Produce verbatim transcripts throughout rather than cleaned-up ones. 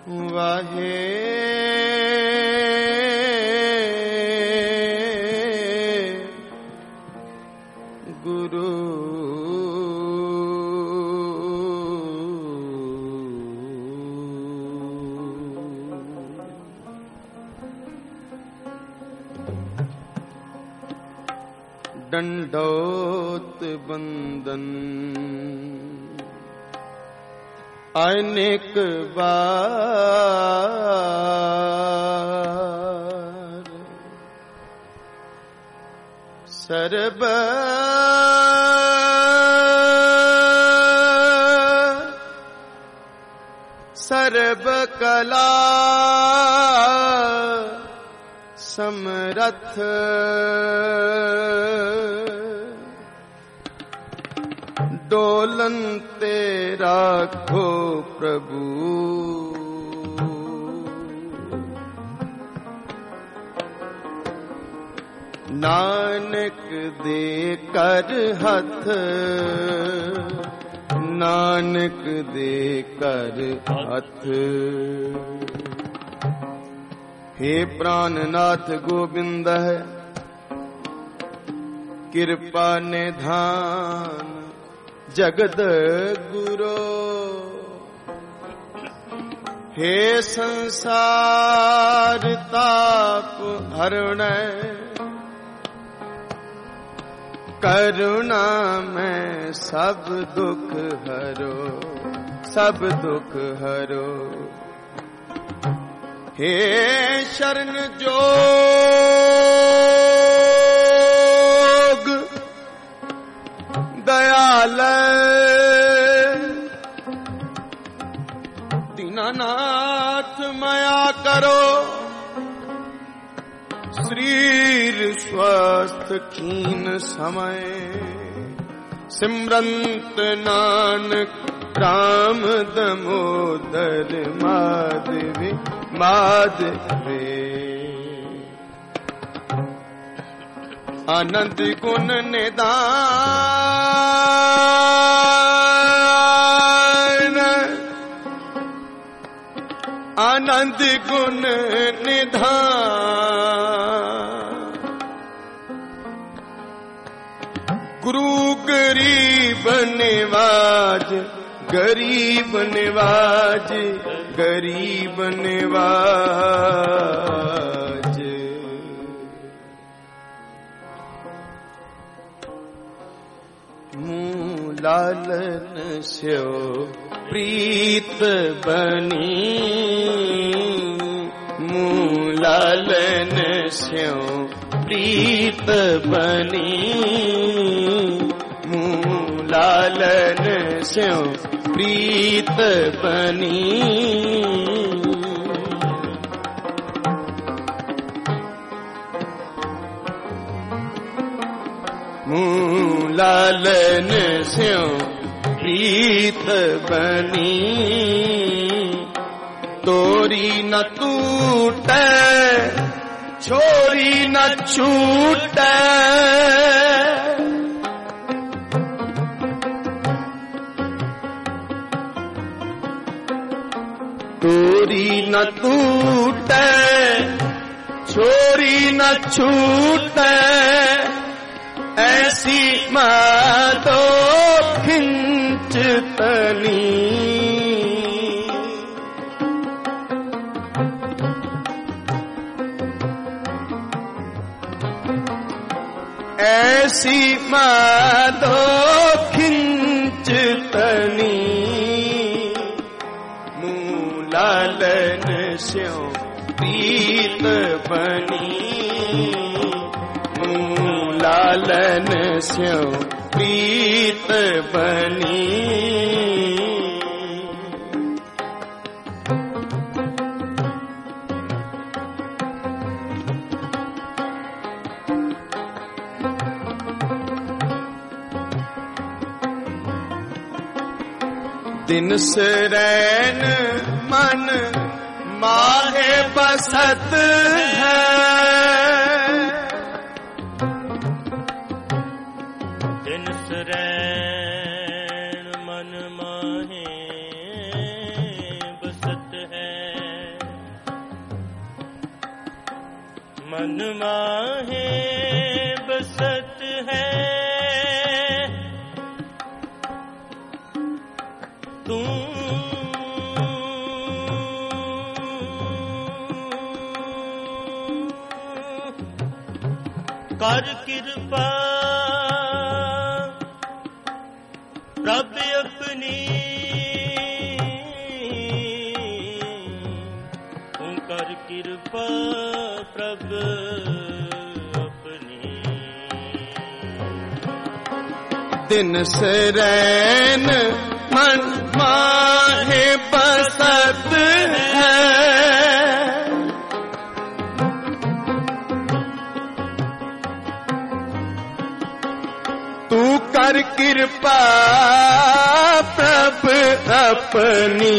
वाहे गुरु दंडोत बंदन अनेक बार SERB SERB कला समरथ डोलन तेरा खो प्रभु नानक दे कर हथ नानक दे कर हथ। हे प्राणनाथ गोविंद है कृपा निधान जगत गुरो। हे संसार ताप हरण करुणा में सब दुख हरो सब दुख हरो। हे शरण जोग दयाल दीनानाथ माया करो। शरीर स्वस्थ खीन समय सिमरंत नानक राम दमोदर माधवी माधवे। आनंद गुण निधान आनंद गुण निधान गुरु गरीब निवाज गरीब निवाज गरीब निवाज। लालन स्यो प्रीत बनी मूलालन स्यो प्रीत बनी मूलालन स्यो प्रीत बनी। मूलालन स्यो प्रीत बनी तोरी न टूटे छोरी न छूटे। तोरी न टूटे छोरी न छूटे ऐसी मातो खिंचतनी। ऐसी मातो खिंचतनी मूलालन स्यो प्रीत बनी मूलालन स्यो प्रीत बनी। दिन सरैन मन माहे बसत है दिन सरैन मन माहे बसत है मन माहे बसत है तू कर कृपा प्रभ अपनी तू कर कृपा प्रभ अपनी दिन सरैन मन माहे बसत है तू कर कृपा प्रभ अपनी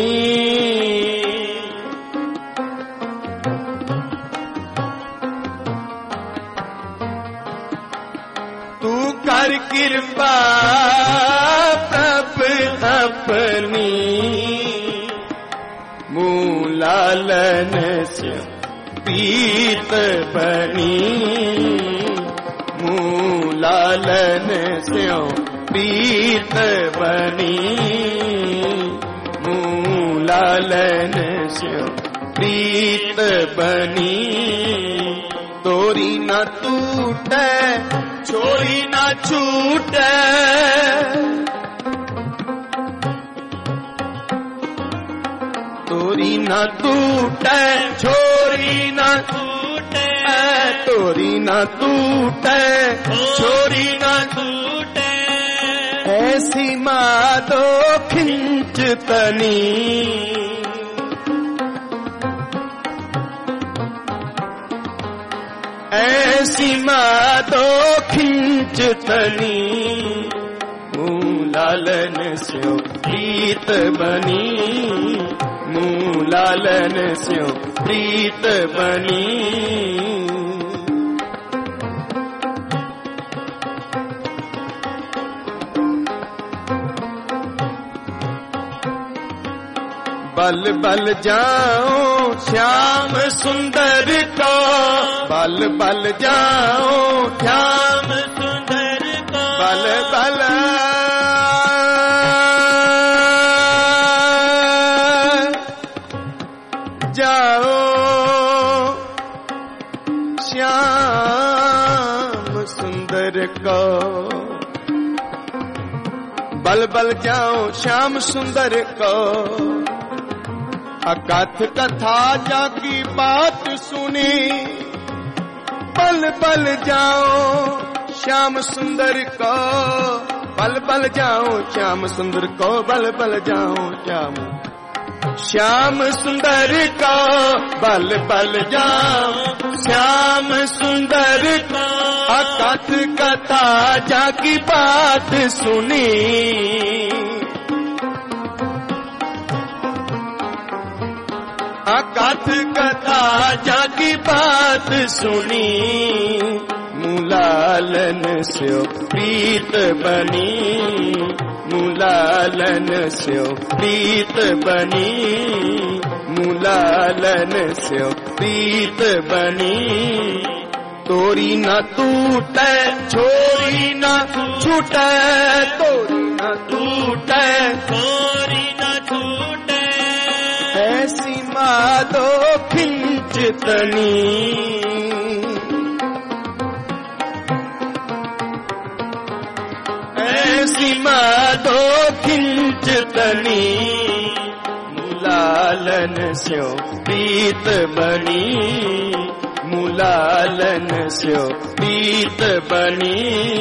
तू कर कृपा प्रभ अपनी मूलालन से पीत बनी मूलालन स्यों प्रीत बनी मूलालन स्यों प्रीत बनी तोरी न टूटे छोरी न छूटे तोरी न टूटे छोरी न छूटे तोरी न टूटे छोरी न छूटे ऐसी माधो खिंच तनी ऐसी माधो खिंच तनी मूलालन स्यों प्रीत बनी मूलालन स्यों प्रीत बनी बल बल जाओ श्याम सुंदर को बल बल जाओ श्याम सुंदर को बल बल जाओ श्याम सुंदर को बल बल जाओ श्याम सुंदर को अकथ कथा जाकी बात सुनी बल बल जाओ श्याम सुंदर को बल बल जाओ श्याम सुंदर को बल बल जाओ श्याम श्याम सुंदर को बल बल जाओ श्याम सुंदर को अकथ कथा जाकी बात सुनी अकथ कथा जाकी बात सुनी मूलालन स्यों प्रीत बनी मूलालन स्यों प्रीत बनी मूलालन स्यों प्रीत बनी तोरी न टूटे छोरी न छूटे तोरी न टूटे छोरी न छूटे ऐसी माधो खिंच तनी ऐसी माधो खिंच तनी मूलालन स्यों प्रीत बनी मूलालन स्यों प्रीत बनी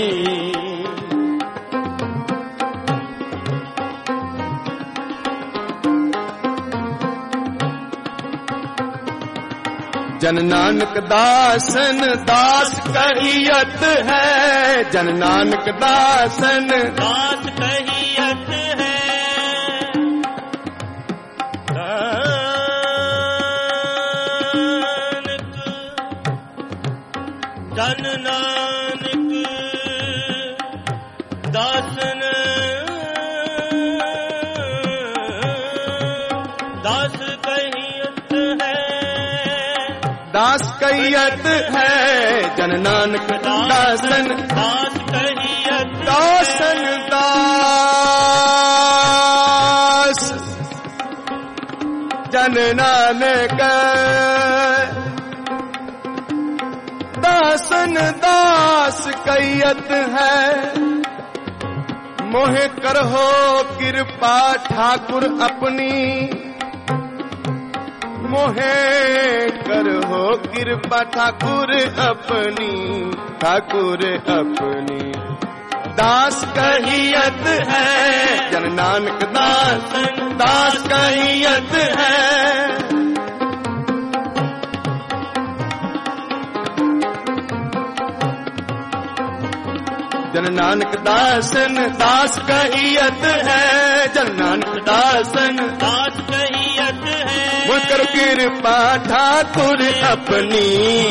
जन नानक दासन दास कहियत है जन नानक दासन दास कहियत है नानक जन नानक दासन दास कहियत है दास कहियत है जन नानक दासन दास कहियत दासन दास जन नानक दासन दास कहियत है मोहे करहो कृपा ठाकुर अपनी मोहे करहो कृपा ठाकुर अपनी ठाकुर अपनी दास कहियत है जन नानक दास दास कहियत है जन नानक दासन दास कहियत है जन नानक दासन दास कहियत है वो कर कृपा ठाकुर अपनी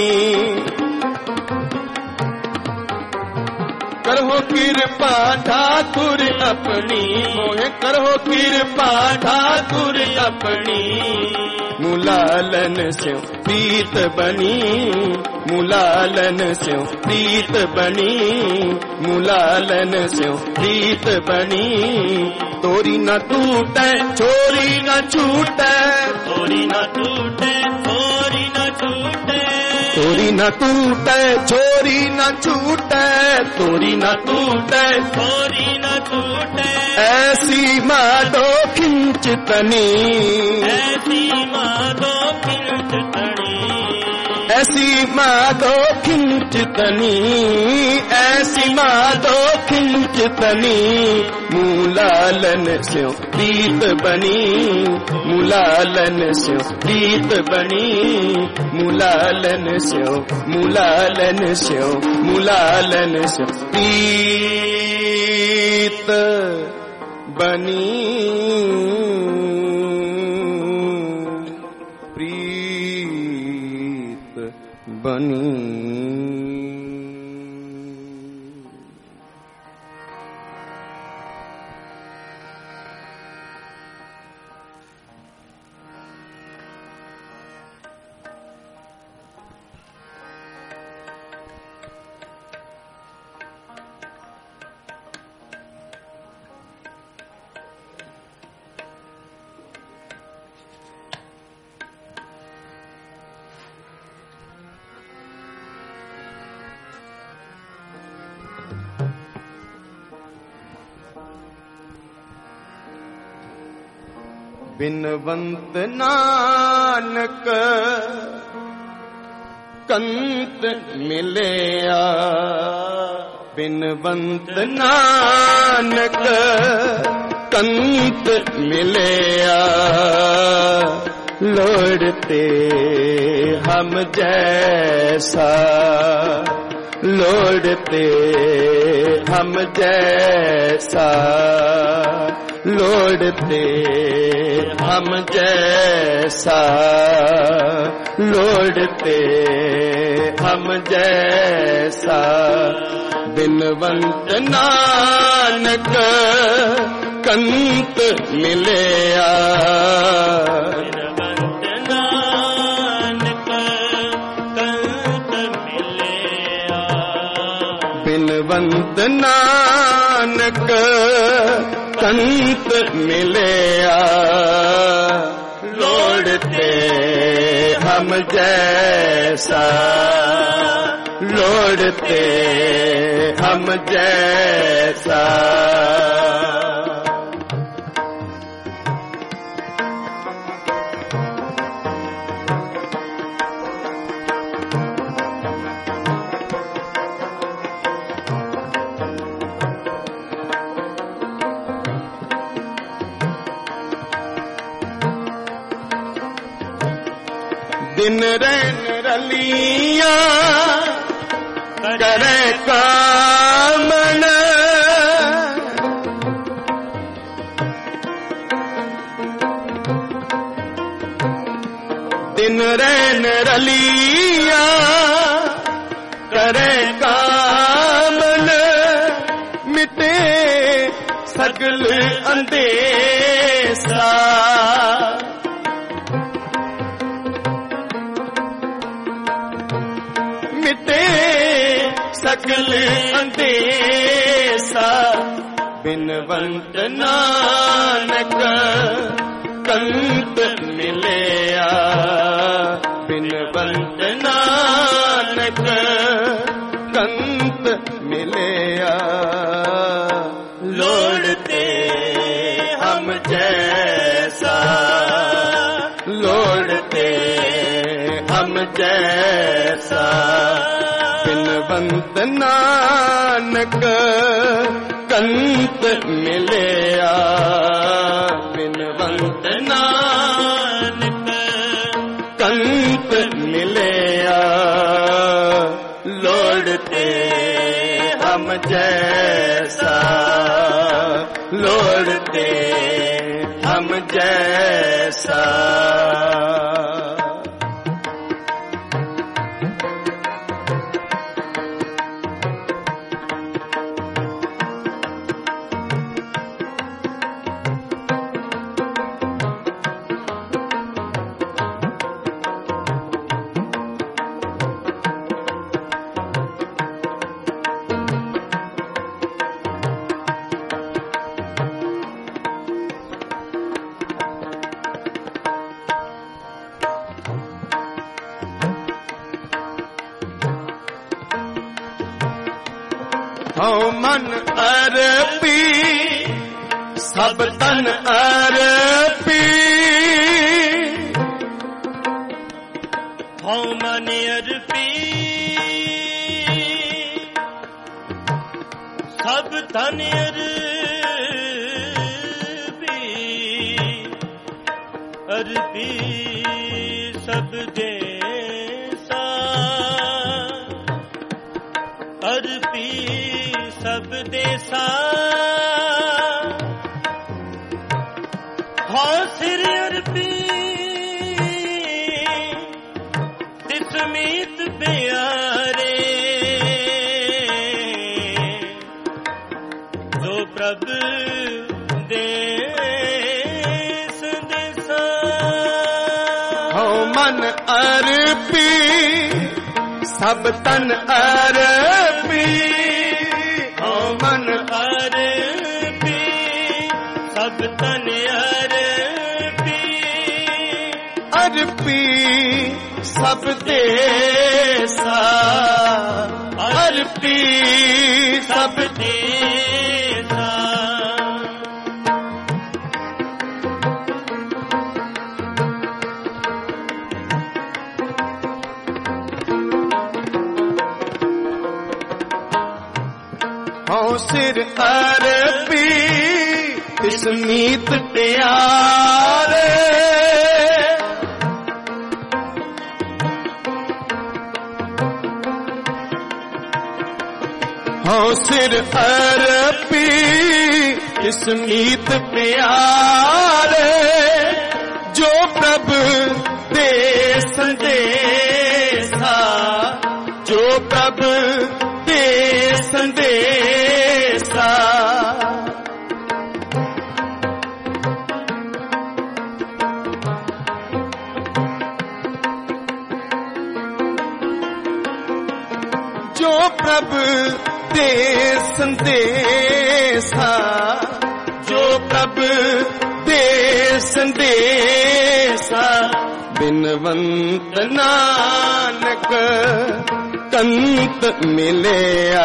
करहो कृपा ठाकुर अपनी मोहे करहो कृपा ठाकुर अपनी मुलालन से प्रीत बनी मुलालन से प्रीत बनी मुलालन से प्रीत बनी तोरी न टूटे छोरी न छूटे छोरी न टूटे छोरी न छूटे तोरी न टूटे छोरी न छूटे तोरी न टूटे छोरी न छूटे ऐसी माधो खिंचतनी ऐसी माधो खिंचतनी ऐसी माधो खिंचतनी ऐसी माधो खिंचतनी मुलालन से प्रीत बनी मुलालन से प्रीत बनी मुलालन से मुलालन से मुलालन से प्रीत बनी प्रीत बनी बिनवंत नानक कंत मिलया बिनवंत नानक कंत मिलया लोड़ते हम जैसा लोड़ते हम जैसा लोड़ते हम जैसा लोड़ते हम जैसा बिनवंत नानक कंत मिलया बिनवंत नानक कंत मिलया बिनवंत नानक कंत मिलया लोड़ते हम जैसा लोड़ते हम जैसा दिन रैन रलिया करे कामन दिन रैन रलिया करे कामन मिटे सगल अंदेसा सकल अंदेसा बिनवंत नानक कंत मिलया बिनवंत नानक कंत मिलया लोड़ते हम जैसा लोड़ते हम जैसा बिनवंत नानक कंत मिलया बिनवंत नानक कंत मिलया लोड़ते हम जैसा लोड़ते हम जैसा हौ मन अरपी सब तन अरपी हौ मन अरपी सब तन अरपी अरपी सब देसा अरपी सब देसा हाँ सिर अरपी तिस मीत प्यारे जो प्रभ देस देसा हौ मन अरपी सब तन अरपी मन अरपी सब तन अरपी अरपी सब देसा अरपी सब देसा हौ सिर अरपी तिस मीत प्यारे हौ सिर अरपी तिस मीत प्यारे जो प्रभु दे संदेसा जो प्रभु दे संदेसा जो प्रभु दे संदेसा जो प्रभु दे संदेसा बिनवंत नानक कंत मिलया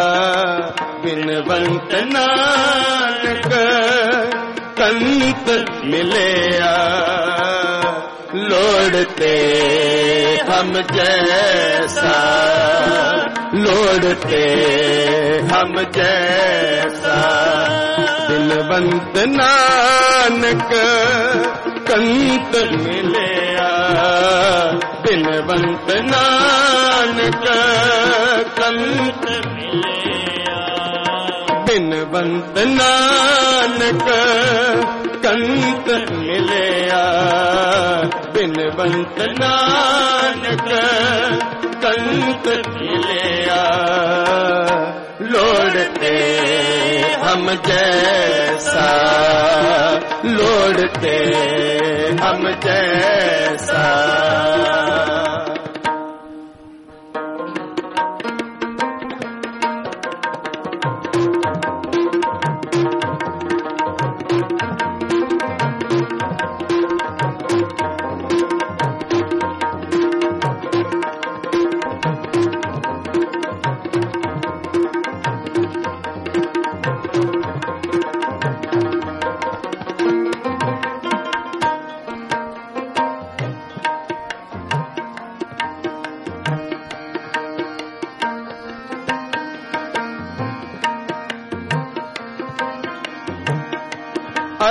बिनवंत नानक कंत मिलया लोड़ते हम जैसा लोड़ते हम जैसा बिनवंत नानक कंत मिलया बिनवंत नानक कंत मिलया बिनवंत नानक कंत मिलया बिनवंत नानक कंत मिलया लोड़ते हम जैसा लोड़ते हम जैसा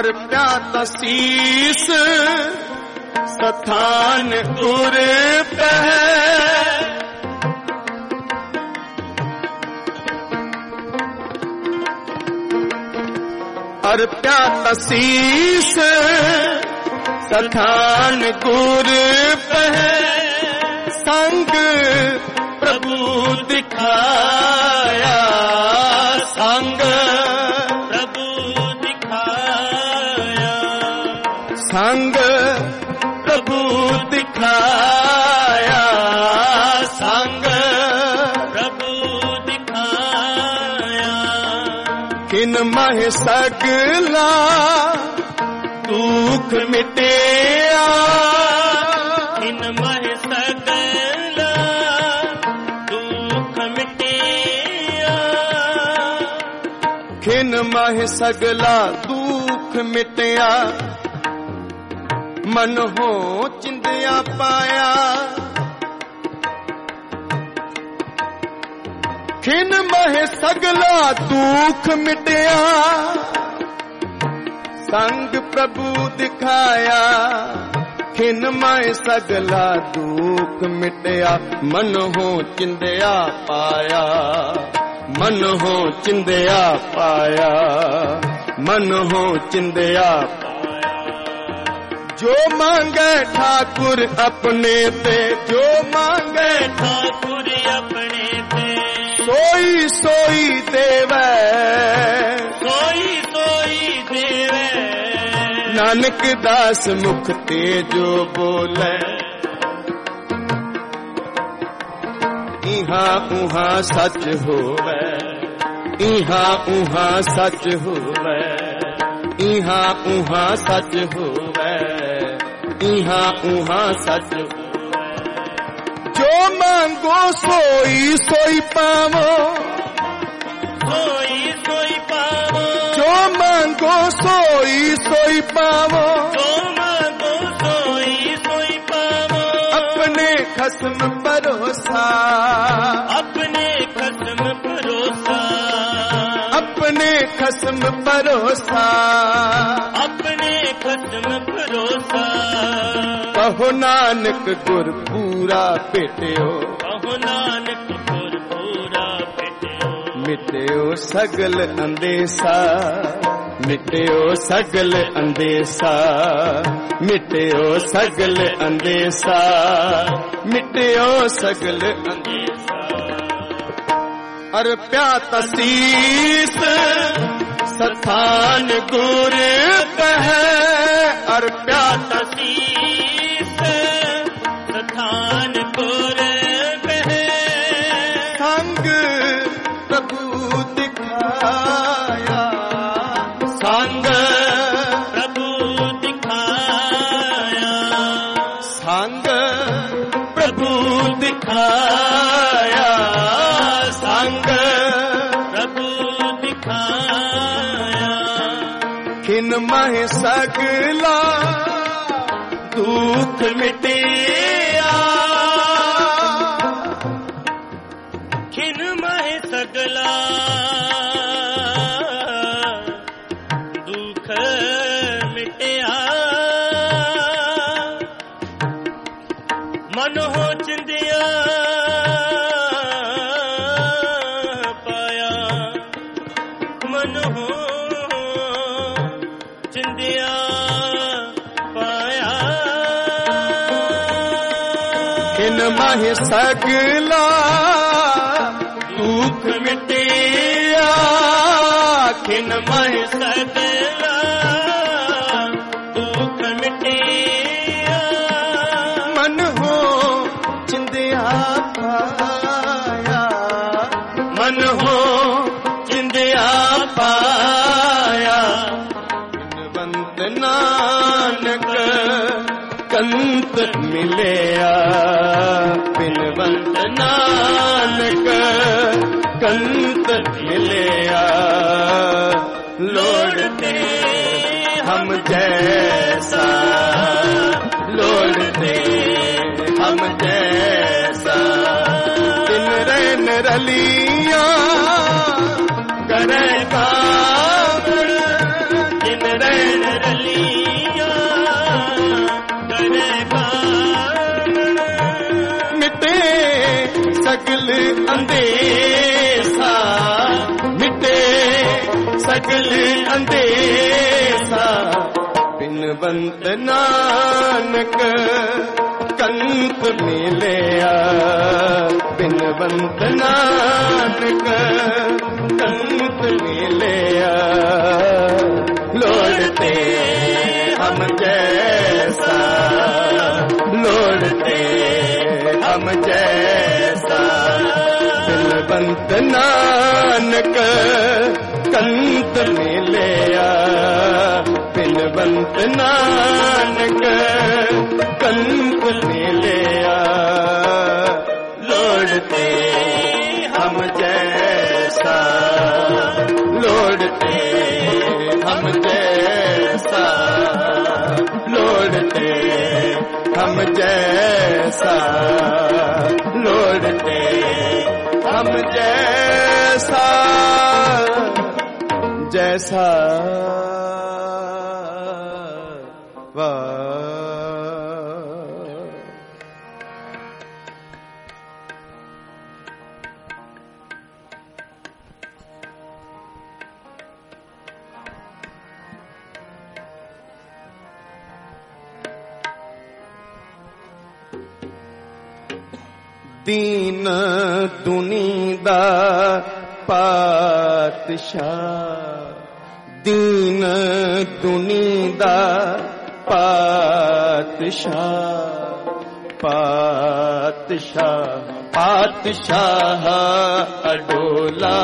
ਅਰਪਿਆ ਤਸੀਸ ਸਥਾਨ ਗੁਰ ਪਹਿ ਅਰਪਿਆ ਤਸੀਸ ਸਥਾਨ ਗੁਰ ਪਹਿ ਸੰਗ ਪ੍ਰਭੂ ਦਿਖਾਇਆ ਸੰਗ ਪ੍ਰਭੂ ਦਿਖਾਇਆ ਸੰਗ ਪ੍ਰਭੂ ਦਿਖਾਇਆ ਸੰਗ ਪ੍ਰਭੂ ਦਿਖਾਇਆ ਕਿਨ ਮਹਿ ਸਗਲਾ ਦੁਖ ਮਿਟਿਆ ਕਿਨ ਮਹਿ ਸਗਲਾ ਦੁਖ ਮਿਟਿਆ ਖਿਨ ਮਹਿ ਸਗਲਾ ਦੁਖ ਮਿਟਿਆ ਮਨ ਹੋ ਚਿੰਦਿਆ ਪਾਇਆ ਖਿਨ ਮਹਿ ਸਗਲਾ ਦੁਖ ਮਿਟਿਆ ਸੰਗ ਪ੍ਰਭੂ ਦਿਖਾਇਆ ਖਿਨ ਮਹਿ ਸਗਲਾ ਦੁਖ ਮਿਟਿਆ ਮਨ ਹੋ ਚਿੰਦਿਆ ਪਾਇਆ ਮਨ ਹੋ ਚਿੰਦਿਆ ਪਾਇਆ ਮਨ ਹੋ ਚਿੰਦਿਆ ਜੋ ਮੰਗੇ ਠਾਕੁਰ ਆਪਣੇ ਤੇ ਜੋ ਮੰਗੇ ਠਾਕੁਰ ਆਪਣੇ ਤੇ ਸੋਈ ਸੋਈ ਦੇਵੈ ਸੋਈ ਸੋਈ ਦੇਵੈ ਨਾਨਕ ਦਾਸ ਮੁਖ ਤੇ ਜੋ ਬੋਲੇ ਇਹਾਂ ਉਹਾਂ ਸੱਚ ਹੋਵੇ ਇਹਾਂ ਉਹਾਂ ਸੱਚ ਹੋਵੇ ਇਹਾਂ ਉਹਾਂ ਸੱਚ ਹੋਵੇ ਇਹਾਂ ਉਹਾਂ ਸੱਚ ਜੋ ਮੰਗੋ ਸੋਈ ਸੋਈ ਪਾਵੋ ਸੋਈ ਸੋਈ ਪਾਵੋ ਜੋ ਮੰਗੋ ਸੋਈ ਸੋਈ ਪਾਵੋ ਜੋ ਮੰਗੋ ਸੋਈ ਸੋਈ ਪਾਵੋ ਆਪਣੇ ਖਸਮ ਭਰੋਸਾ ਆਪਣੇ ਖਸਮ ਭਰੋਸਾ ਆਪਣੇ ਖਸਮ ਭਰੋਸਾ ਆਪਣੇ ਖਸਮ ਭਰੋਸਾ ਕਹੋ ਨਾਨਕ ਗੁਰ ਪੂਰਾ ਭੇਟਿਓ ਕਹੋ ਨਾਨਕ ਗੁਰ ਪੂਰਾ ਭੇਟਿਓ ਮਿਟਿਓ ਸਗਲ ਅੰਦੇਸਾ ਮਿਟਿਓ ਸਗਲ ਅੰਦੇਸਾ ਮਿਟਿਓ ਸਗਲ ਅੰਦੇਸਾ ਮਿਟਿਓ ਸਗਲ ਅੰਦੇਸਾ ਅਰਪਿਆ ਤਸੀਸ ਸਥਾਨ ਗੁਰ ਪਹਿ ਅਰਪਿਆ ਤਸੀਸ ਸਥਾਨ ਗੁਰ ਪਹਿ ਸੰਗ ਪ੍ਰਭੂ ਦਿਖਾਇਆ ਸੰਗ ਪ੍ਰਭੂ ਦਿਖਾਇਆ ਸੰਗ ਪ੍ਰਭੂ ਦਿਖਾਇਆ ਸੰਗ ਪ੍ਰਭੂ ਦਿਖਾਇਆ ਖਿਨ ਮਹਿ ਸਗਲਾ ਦੁਖ ਮਿਟਿਆ ਖਿਨ ਮਹਿ ਸਗਲਾ ਦੁਖ ਮਿਟਿਆ ਮਨ ਹੋ ਚਿੰਦਿਆ ਪਾਇਆ ਮਨ ਹੋ ਚਿੰਦਿਆ ਪਾਇਆ ਖਿਨ ਮਹਿ ਸਗਲਾ ਦੁਖ ਮਿਟਿਆ ਖਿਨ ਮਹਿ ਸਗਲਾ ਦੁਖ ਮਿਟਿਆ ਮਨ ਹੋ ਚਿੰਦਿਆ ਪਾਇਆ ਮਨ ਹੋ ਚਿੰਦਿਆ ਪਾਇਆ ਬਿਨਵੰਤ ਨਾਨਕ ਕੰਤ ਮਿਲਿਆ ਬਿਨਵੰਤ ਨਾਨਕ ਕੰਤ ਮਿਲਿਆ ਲੋੜਤੇ ਹਮ ਜੈਸਾ ਲੋੜਤੇ ਹਮ ਜੈਸਾ ਤਿਨ ਰਹਿਨ ਰਲੀਆਂ ਕਰੇ ਕਾਵੜ ਤਿਨ ਰਹਿਨ अंदेसा मिटे सगल अंदेसा बिनवंत नानक कंत मिलया बिनवंत नानक कंत मिलया लोड़ते हम जैसा लोड़ते हम जैसा बिनवंत नानक कंत मिलया बिनवंत नानक कंत मिलया लोड़ते हम जैसा लोड़ते हम जैसा लोड़ते हम जैसा लोड़ते हम जैसा जैसा वाह दीन दुनी दा पातशाह दीन दुनी दा पातशाह पातशाह पातशाह अडोला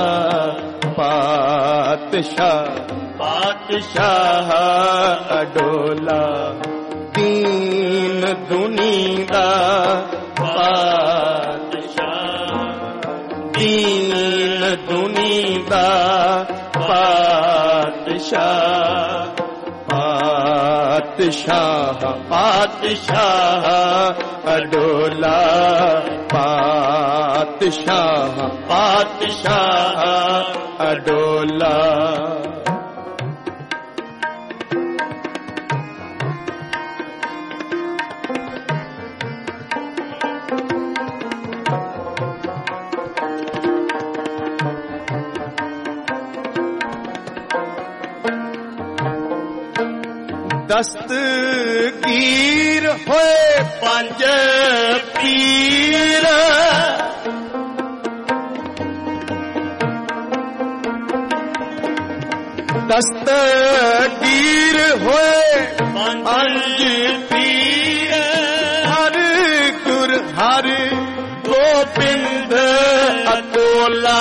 पातशाह पातशाह अडोला दीन दुनी दा पातशाह दीन दुनी दा पातशाह पातशाह पातशाह अडोला पातशाह पातशाह अडोला दस्तगीर होए पंज पीर दस्तगीर होए पंज पीर हर गुर हर गोबिंद अतोला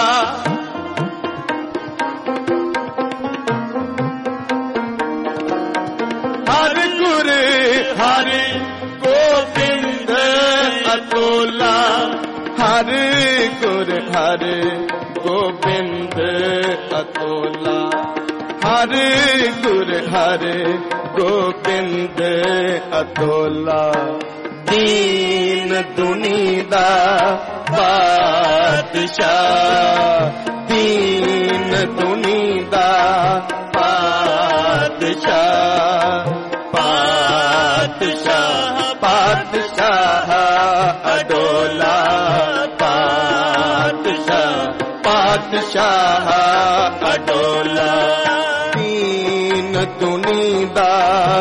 हरि गोबिंद अतोला हरि गुर हरि गोबिंद अतोला हरि गुर हरि गोबिंद अतोला दीन दुनी दा पातशाह दीन दुनी दा पातशाह पातशाह पातशाह अडोला पातशाह पातशाह अडोला दीन दुनी दा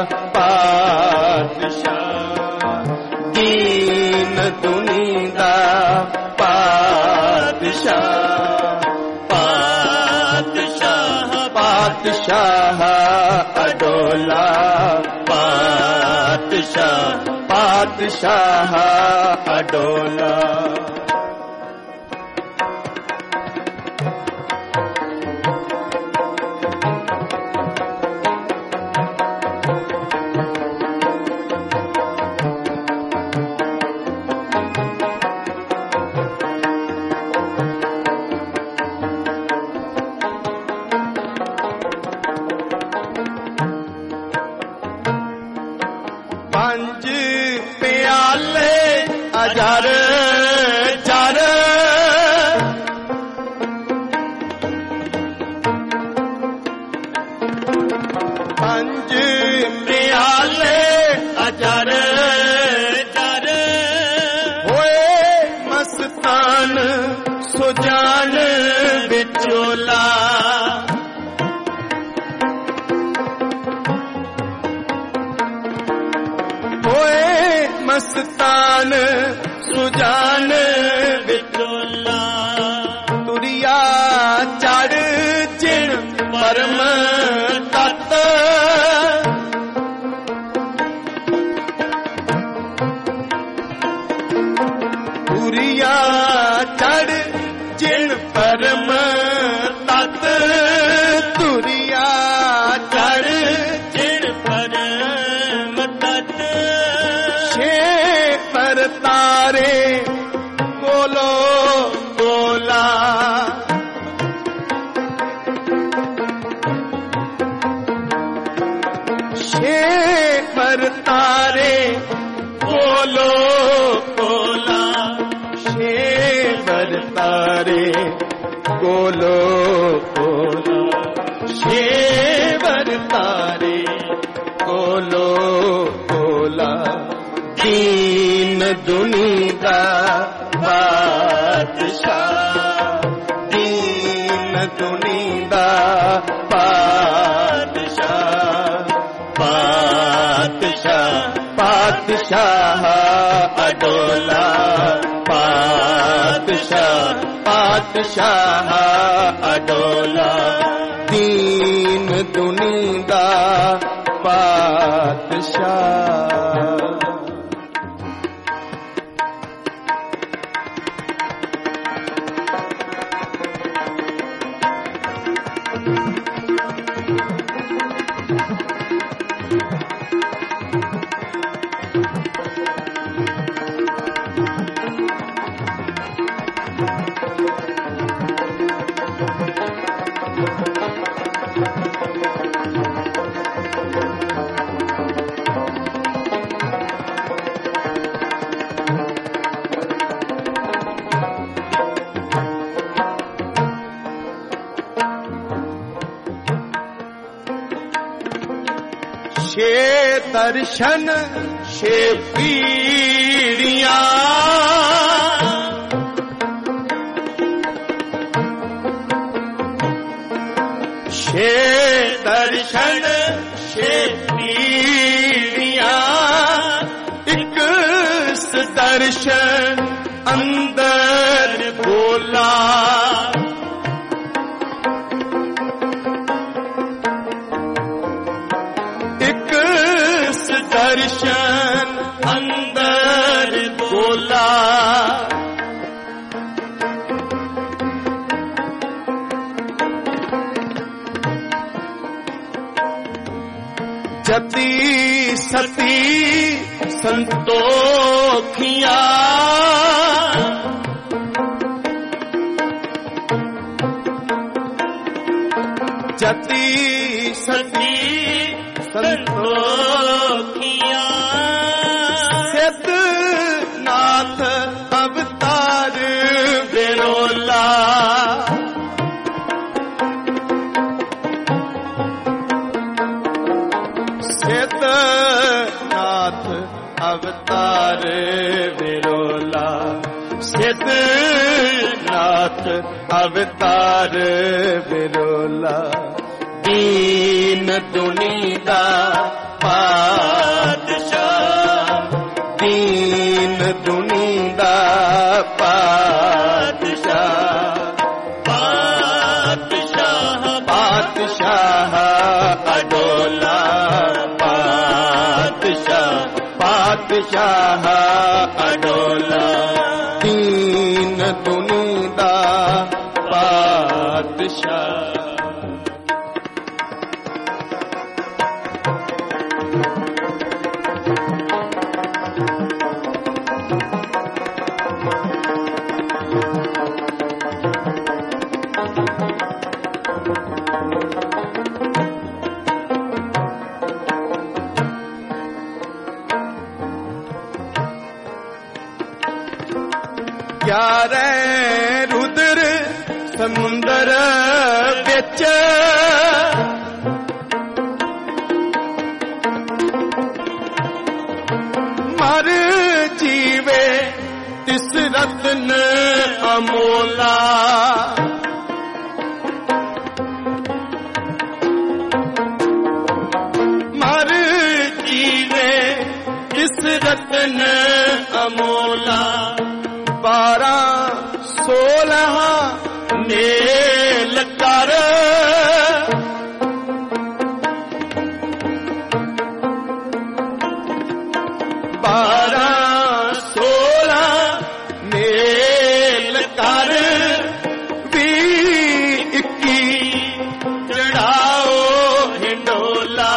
पातशाह दीन दुनी दा पातशाह पातशाह पातशाह अडोला पातशाह पातशाह अडोला पंज प्याले अजर ਮਸਤਾਨ ਸੁਜਾਨ ਵਿਚੋਲਾ ਤੁਰਿਆ ਚੜ ਜਿਨ ਪਰਮ ਤਤ ਤੁਰਿਆ ਚੜ ਜਿਨ ਪਰਮ ਤਤ ਤੁਰਿਆ ਚੜ ਜਿਨ ਪਰਮ ਤਤ ਛੇ ਪਰ ਤਾਰੇ ਕੋਲੋ ਕੋਲਾ ਛੇ ਪਰ ਤਾਰੇ ਕੋਲੋ ਕੋਲਾ ਛੇ ਪਰ ਤਾਰੇ ਕੋਲੋ ਕੋਲਾ ਛੇ ਪਰ ਤਾਰੇ ਕੋਲੋ ਕੋਲਾ ਦੀਨ ਦੁਨੀ ਦਾ ਬਾਦਸ਼ਾਹ ਦੀਨ ਦੁਨੀ ਦਾ ਬਾਦਸ਼ਾਹ ਬਾਦਸ਼ਾਹ ਬਾਦਸ਼ਾਹ ਅਡੋਲਾ ਬਾਦਸ਼ਾਹ ਬਾਦਸ਼ਾਹ ਅਡੋਲਾ ਦੀਨ ਦੁਨੀ ਦਾ ਬਾਦਸ਼ਾਹ ਛੇ ਦਰਸ਼ਨ ਛੇ ਪੀੜੀਆਂ ਛੇ ਦਰਸ਼ਨ ਛੇ ਪੀੜੀਆਂ ਇੱਕ ਦਰਸ਼ਨ ਅੰਦਰ ਬੋਲਾ ਦਰਸ਼ਨ ਅੰਦਰ ਬੋਲਾ ਜਤੀ ਸਤੀ ਸੰਤੋਖੀਆਂ ਜਤੀ ਸਤੀ ਸੰਤੋਖੀਆਂ ਸਿੱਧ ਨਾਥ ਅਵਤਾਰ ਵਿਰੋਲਾ ਸਿੱਧ ਨਾਥ ਅਵਤਾਰ ਵਿਰੋਲਾ ਸਿੱਧ ਨਾਥ ਅਵਤਾਰ ਵਿਰੋਲਾ ਦੀਨ ਦੁਨੀ ਦਾ ਪਾਤਸ਼ਾਹ ਦੀਨ ਦੁਨੀ ਦਾ ਪਾਤਸ਼ਾਹ ਪਾਤਸ਼ਾਹ ਪਾਤਸ਼ਾਹ ਅਡੋਲਾ ਪਾਤਸ਼ਾਹ ਪਾਤਸ਼ਾਹ ਅਡੋਲਾ ਦੀਨ ਦੁਨੀ ਦਾ ਪਾਤਸ਼ਾਹ ਗਿਆਰ੍ਹੇ ਰੁਦਰ ਸਮੁੰਦਰ ਵਿੱਚ ਮਰ ਜੀਵੇ ਤਿਸ ਰਤਨ ਅਮੋਲਾ ਮਰ ਜੀਵੇ ਤਿਸ रतन अमोला। बारह सोलह मेल कर बारह सोलह मेल कर भी इक्की चढ़ाओ हिंडोला।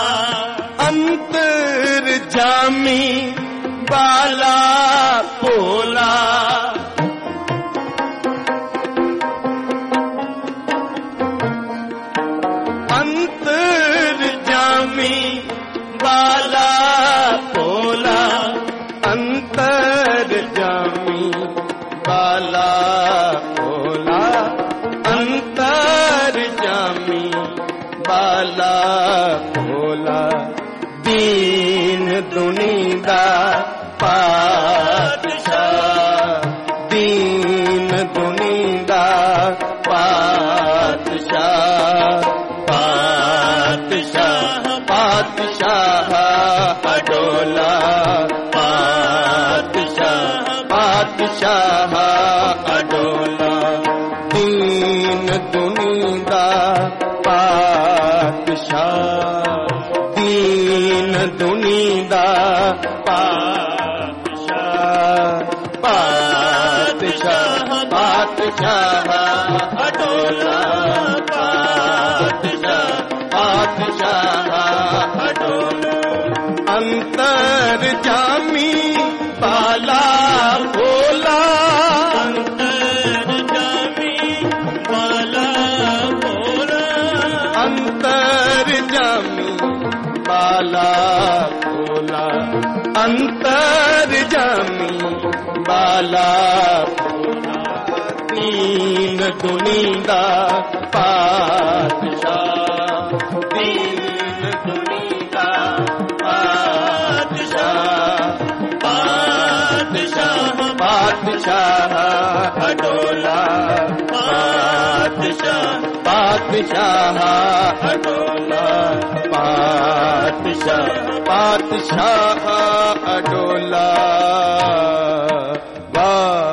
अंतर जामी बाला भोला। अंतर जामी बाला भोला। अंतर जामी बाला भोला। अंतर जामी बाला भोला। दीन दुनिया पातशाह। दीन दुनिया पातशाह। पातशाह पातशाह अडोला। पातशाह पातशाह अडोला। दीन दुनिया पातशाह। दीन दुनिया पातशाह। पातशाह पातशाह अडोला। पातशाह पातशाह अडोला। अंतर जामी बाला भोला। अंतर जामी बाला भोला। अंतर जामी बाला भोला। अंतर जामी बाला भोला। दीन दुनिया पातशाह। दीन दुनिया पातशाह। पातशाह पातशाह अडोला। पातशाह पातशाह अडोला। पातशाह पातशाह अडोला। वाह।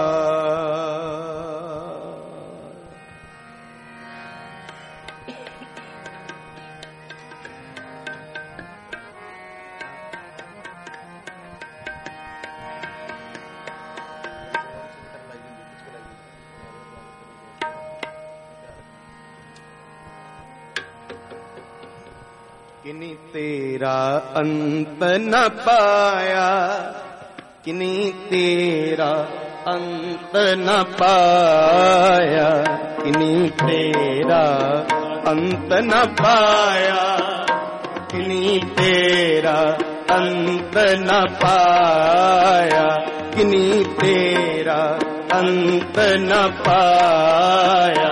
किनी तेरा अंत न पाया। किनी तेरा अंत न पाया। किनी तेरा अंत न पाया। किनी तेरा अंत न पाया। किनी तेरा अंत न पाया।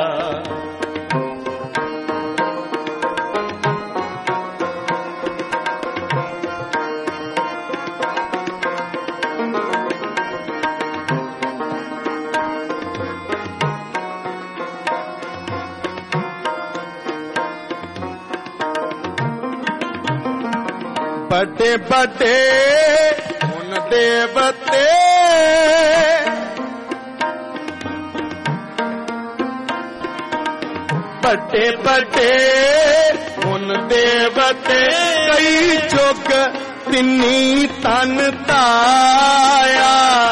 बड़े बड़े उन देवते बड़े बड़े उन देवते कई जुग तिन्नी तन ताया।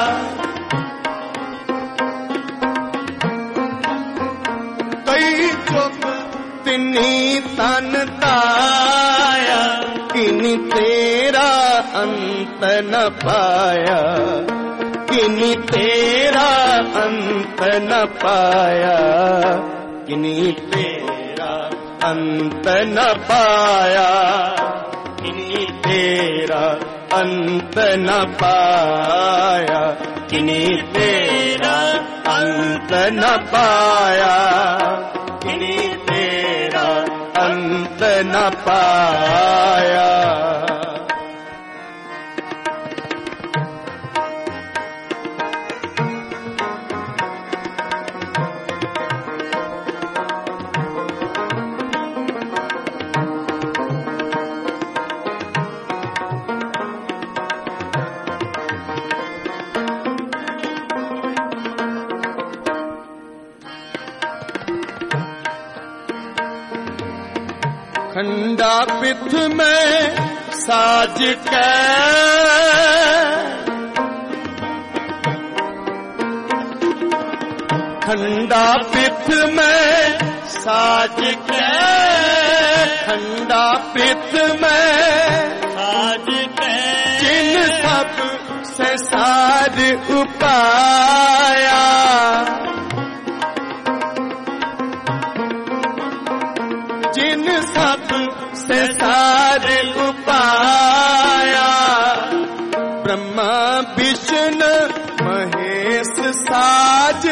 कई जुग तिन्नी तन ताया। किनी तेरा अंत न पाया। किनी तेरा अंत न पाया। किनी तेरा अंत न पाया। किनी तेरा अंत न पाया। किनी तेरा अंत न पाया। किनी तेरा अंत न पाया। पिथ में साज के ठंडा पिथ में साज के ठंडा पिथ में साज के जिन सब से साज उपाया जिन सब से साज उपाया ब्रह्मा विष्णु महेश साज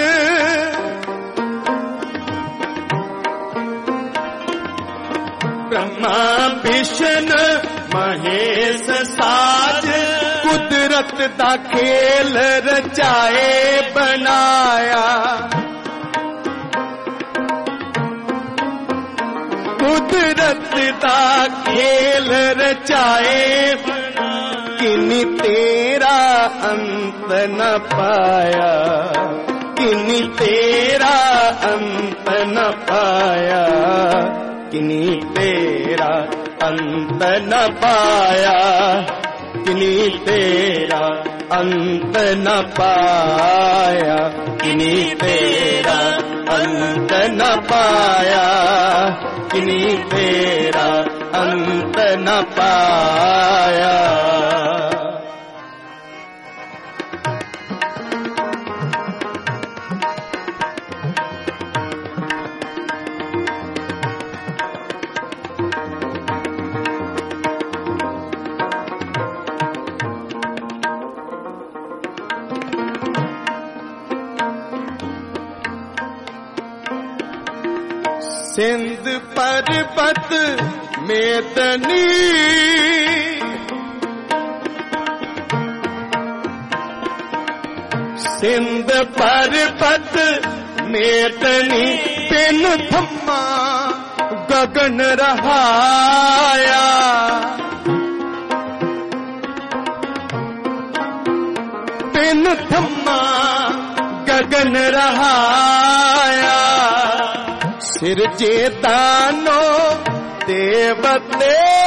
ब्रह्मा विष्णु महेश साज कुदरत दा खेल रचाए बनाया कुदरत दा खेल रचाए किन्नी तेरा अंत न पाया किन्नी तेरा अंत न पाया किन्नी तेरा अंत न पाया किन्नी तेरा अंत न पाया किन्नी तेरा अंत न पाया किन्नी तेरा अंत न पाया। सिंध पर्वत मेदनी सिंध पर्वत मेदनी तिन थम्मा गगन रहाया तिन थम्मा गगन रहाया सिरजे दानो देवते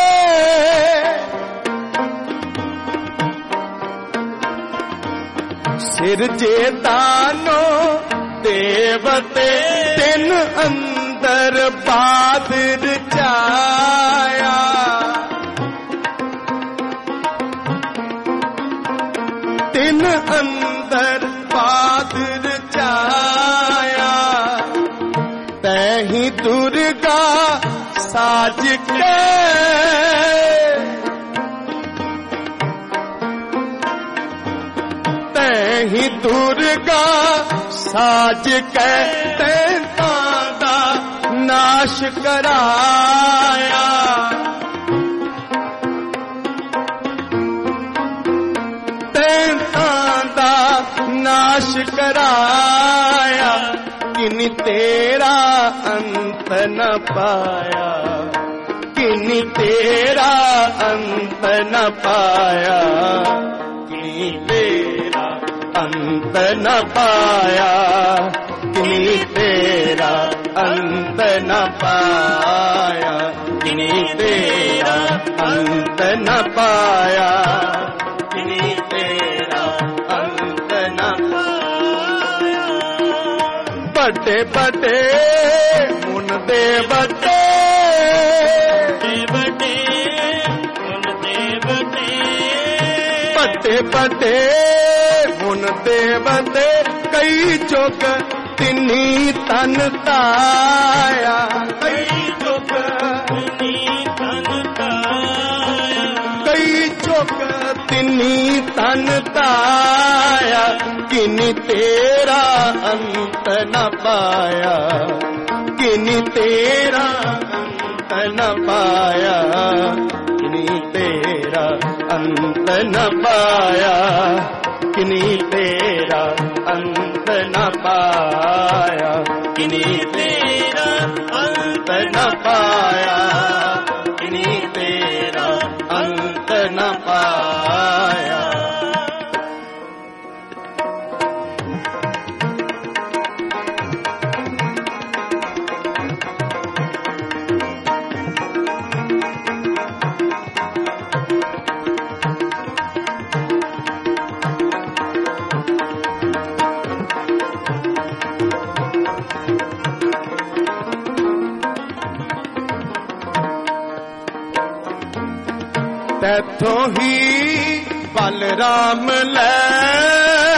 सिरजे दानो देवते तिन अंदर बादर चाया तिन अंदर बादर चाया तैही दुर्गा साज के तैही दुर्गा साज के तैंतां दा नाश कराया तैंतां दा नाश कराया किन्नी तेरा अंत न पाया किन्नी तेरा अंत न पाया किन्नी तेरा अंत न पाया किन्नी तेरा अंत न पाया किन्नी तेरा अंत न पाया किन्नी तेरा अंत न पाया बड़े बड़े मुन देवते देवते मुन देवते बड़े बड़े मुन देवते कई जोग तिन्नी तन ताया कई जोग तिन्नी तन ताया कई जोग तिन्नी तन ताया किन्नी तेरा अंत न पाया किन्नी तेरा अंत न पाया किन्नी तेरा अंत न पाया किन्नी तेरा अंत न पाया किन्नी तेरा अंत न पाया किन्नी तेरा अंत न पाया। ਤੈਥੋਂ ਹੀ ਬਲਰਾਮ ਲੈ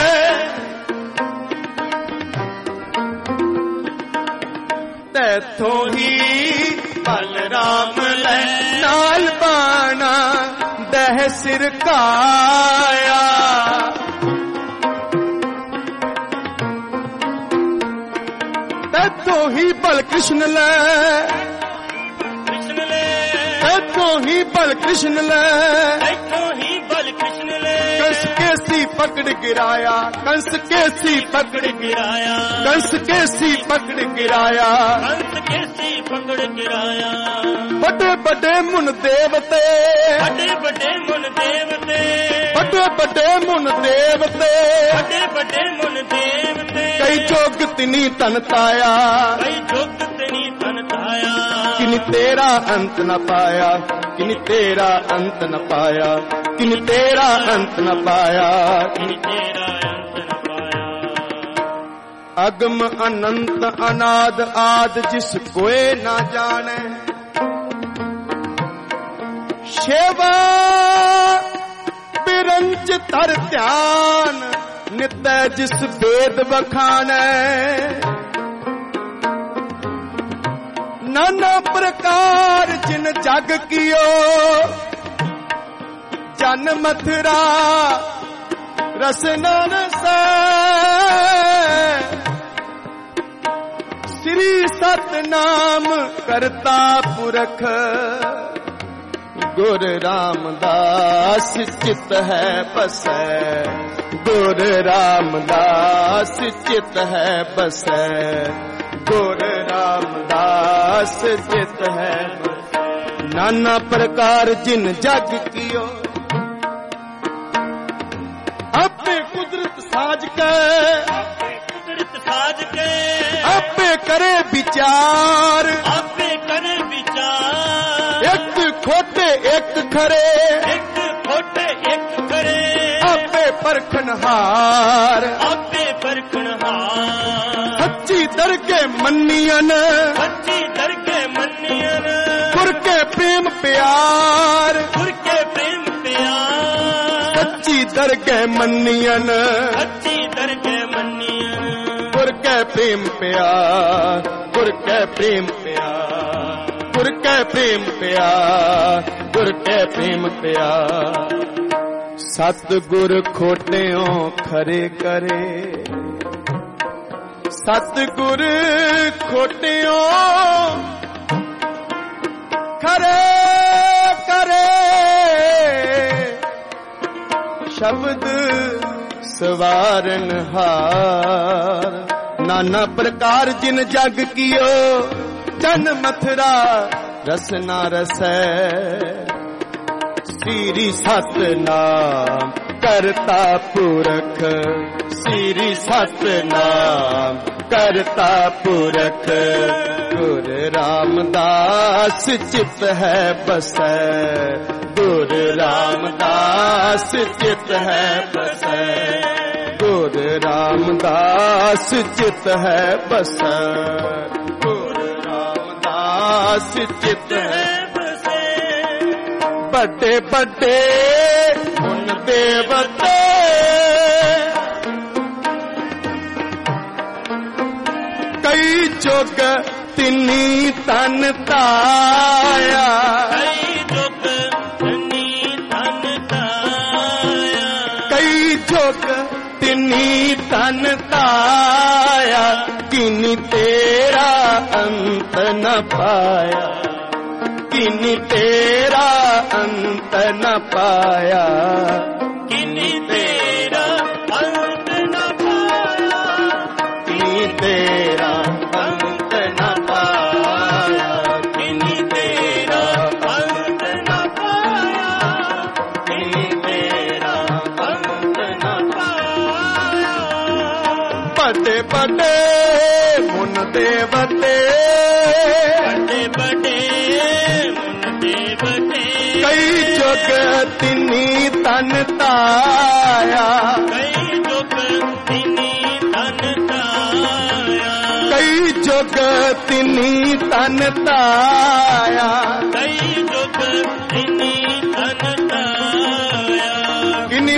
ਤੈਥੋਂ ਹੀ ਬਲਰਾਮ ਲੈ ਨਾਲ ਬਾਣਾ ਦਹਿ ਸਿਰ ਕਾਇਆ ਤੈਥੋਂ ਹੀ ਬਲ ਕ੍ਰਿਸ਼ਨ ਲੈ ਕ੍ਰਿਸ਼ਨ ਲੈ ਤੈਥੋਂ ਹੀ ਬਲ ਕ੍ਰਿਸ਼ਨ ਲੈ ਤੈਥੋਂ ਹੀ ਬਲ ਕ੍ਰਿਸ਼ਨ ਲੈ कंस के सी पकड़ गिराया कंस के सी पकड़ गिराया कंस के सी पकड़ गिराया कंस के सी पकड़ गिराया बड़े बड़े मुन देवते बड़े बड़े मुन देवते बड़े बड़े मुन देवते बड़े बड़े मुन देवते कई जोग तिनी तन ताया कई जोग तिनी तन ताया किन तेरा अंत न पाया किन तेरा अंत न पाया किन तेरा अंत न पाया किन तेरा अंत न पाया अगम अनंत अनाद आद जिस कोई ना जाने सेवा बिरंज तर ध्यान नित जिस वेद बखाने नाना प्रकार जिन जग कियो जन मथुरा रसना रसै श्री सतनाम करता पुरख गुर रामदास चित है बसै गुर रामदास चित है बसै गुर रामदास चित है नाना प्रकार जिन जग कियो अपने कुदरत साज के कुदरत साज के आपे करे विचार आपे करे विचार एक खोटे एक खरे एक खोटे एक करे आपे परखनहार आपे परखनहार सच्ची दरगे मन्नियन सच्ची दरगे मन्नियन गुर के प्रेम प्यार गुर के प्रेम प्यार सच्ची दरगे मन्नियन सच्ची दरगे मन्नियन गुर के प्रेम प्यार गुर के प्रेम प्यार गुर के प्रेम प्यार गुर के प्रेम प्यार सतगुर खोटियों खरे करे सतगुर खोटियों खरे करे शब्द सवारन हार नाना प्रकार जिन जग कियो जन मथुरा रसना रसै श्री सतनाम करता पुरख श्री सतनाम करता पुरख गुर रामदास चित है बसै गुर रामदास चित है बसै गुर रामदास चित है बसै गुर रामदास चित है बड़े बड़े उन देवते कई जोग तिनी तन ताया कई जोग तिनी तन ताया कई जोग तिनी तन ताया किन तेरा अंत न पाया किन तेरा अंत न पाया किन तेरा अंत न पाया किन तेरा अंत न पाया किन तेरा अंत न पाया किन तेरा अंत न पाया बड़े बड़े मुन देवते बड़े बड़े मुन देवते कई जोग तिनी तन ताया कई जोग तिनी तन ताया कई जोग तिनी तन ताया कई जोग तिनी तन ताया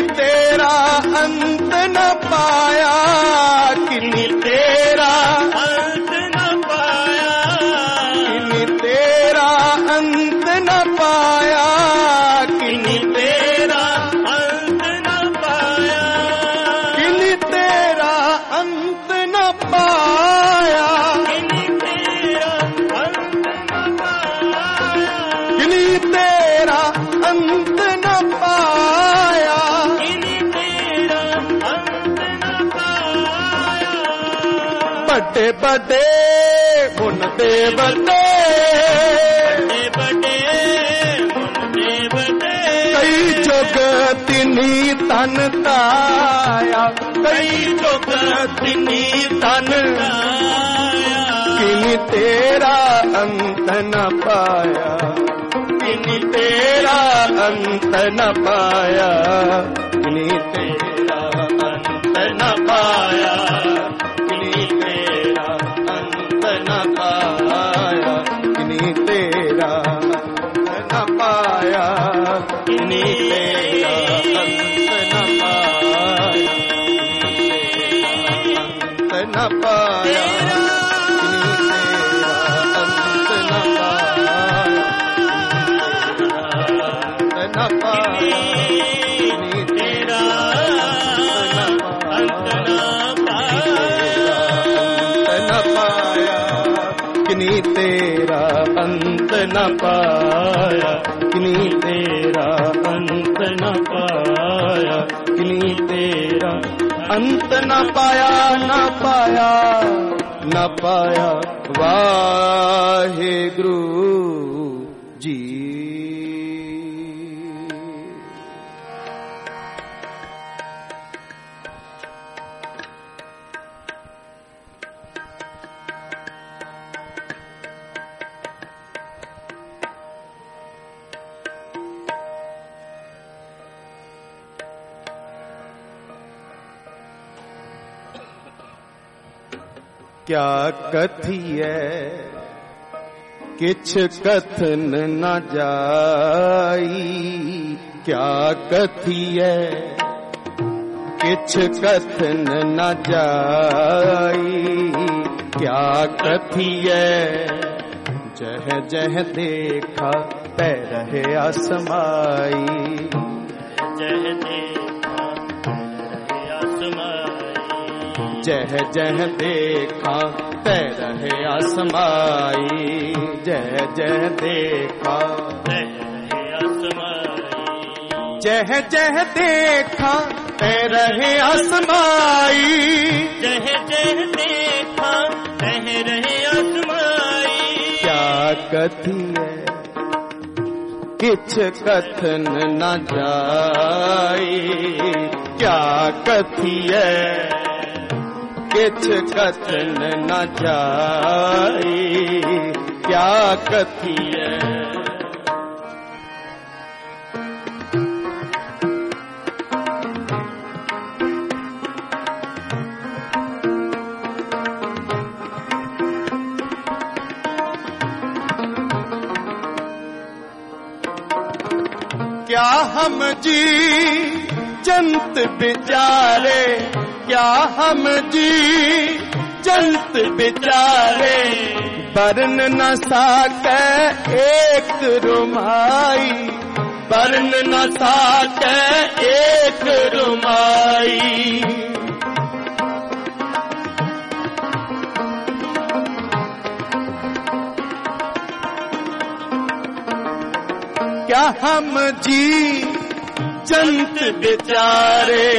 तेरा अंत न पाया, किन्हीं तेरा अंत न पाया, किन्हीं तेरा अंत न पाया, किन्हीं तेरा अंत न पाया, किन्हीं तेरा अंत न पाया, किन्हीं तेरा अंत न पाया, किन्हीं तेरा अंत न पाया, किन्हीं तेरा अंत न पाया। बड़े बड़े गुण देवते, बड़े बड़े मुन देवते, कई जुग तिन्हीं तन ताया, कई जुग तिन्हीं तन, आया, किन्हीं तेरा अंत न पाया, किन्हीं तेरा अंत न पाया, किन्हीं तेरा अंत न पाया, किन्हीं तेरा अंत न पाया, किन्हीं तेरा अंत न पाया, किन्हीं तेरा अंत न पाया, अंत न पाया, न पाया, तेरा अंत न पाया, किन्हीं तेरा अंत न पाया, किन्हीं तेरा अंत न पाया, किन्हीं तेरा अंत न पाया, न पाया, न पाया। वाहेगुरु जी। क्या कथिए किछ कथन न जाई, क्या कथिए किछ कथन न जाई, क्या कथिए जह जह देखा तै रहे आसमाई, जह देखा रहे आसमाई, जह जह देखा तै रहे आसमाई, जह जह देखा रहे आसमाई, जह जह देखा तै रहे आसमाई, जह जह देखा रह रहे आसमाई। क्या कथिए किछ कथन न जाई, क्या कथिए किछ कथन न जाई, क्या कथिए क्या हम जी जंत बिचारे, क्या हम जी जंत बिचारे, बरन न साके एक रुमाई, बरन न साके एक रुमाई। क्या हम जी जंत बिचारे,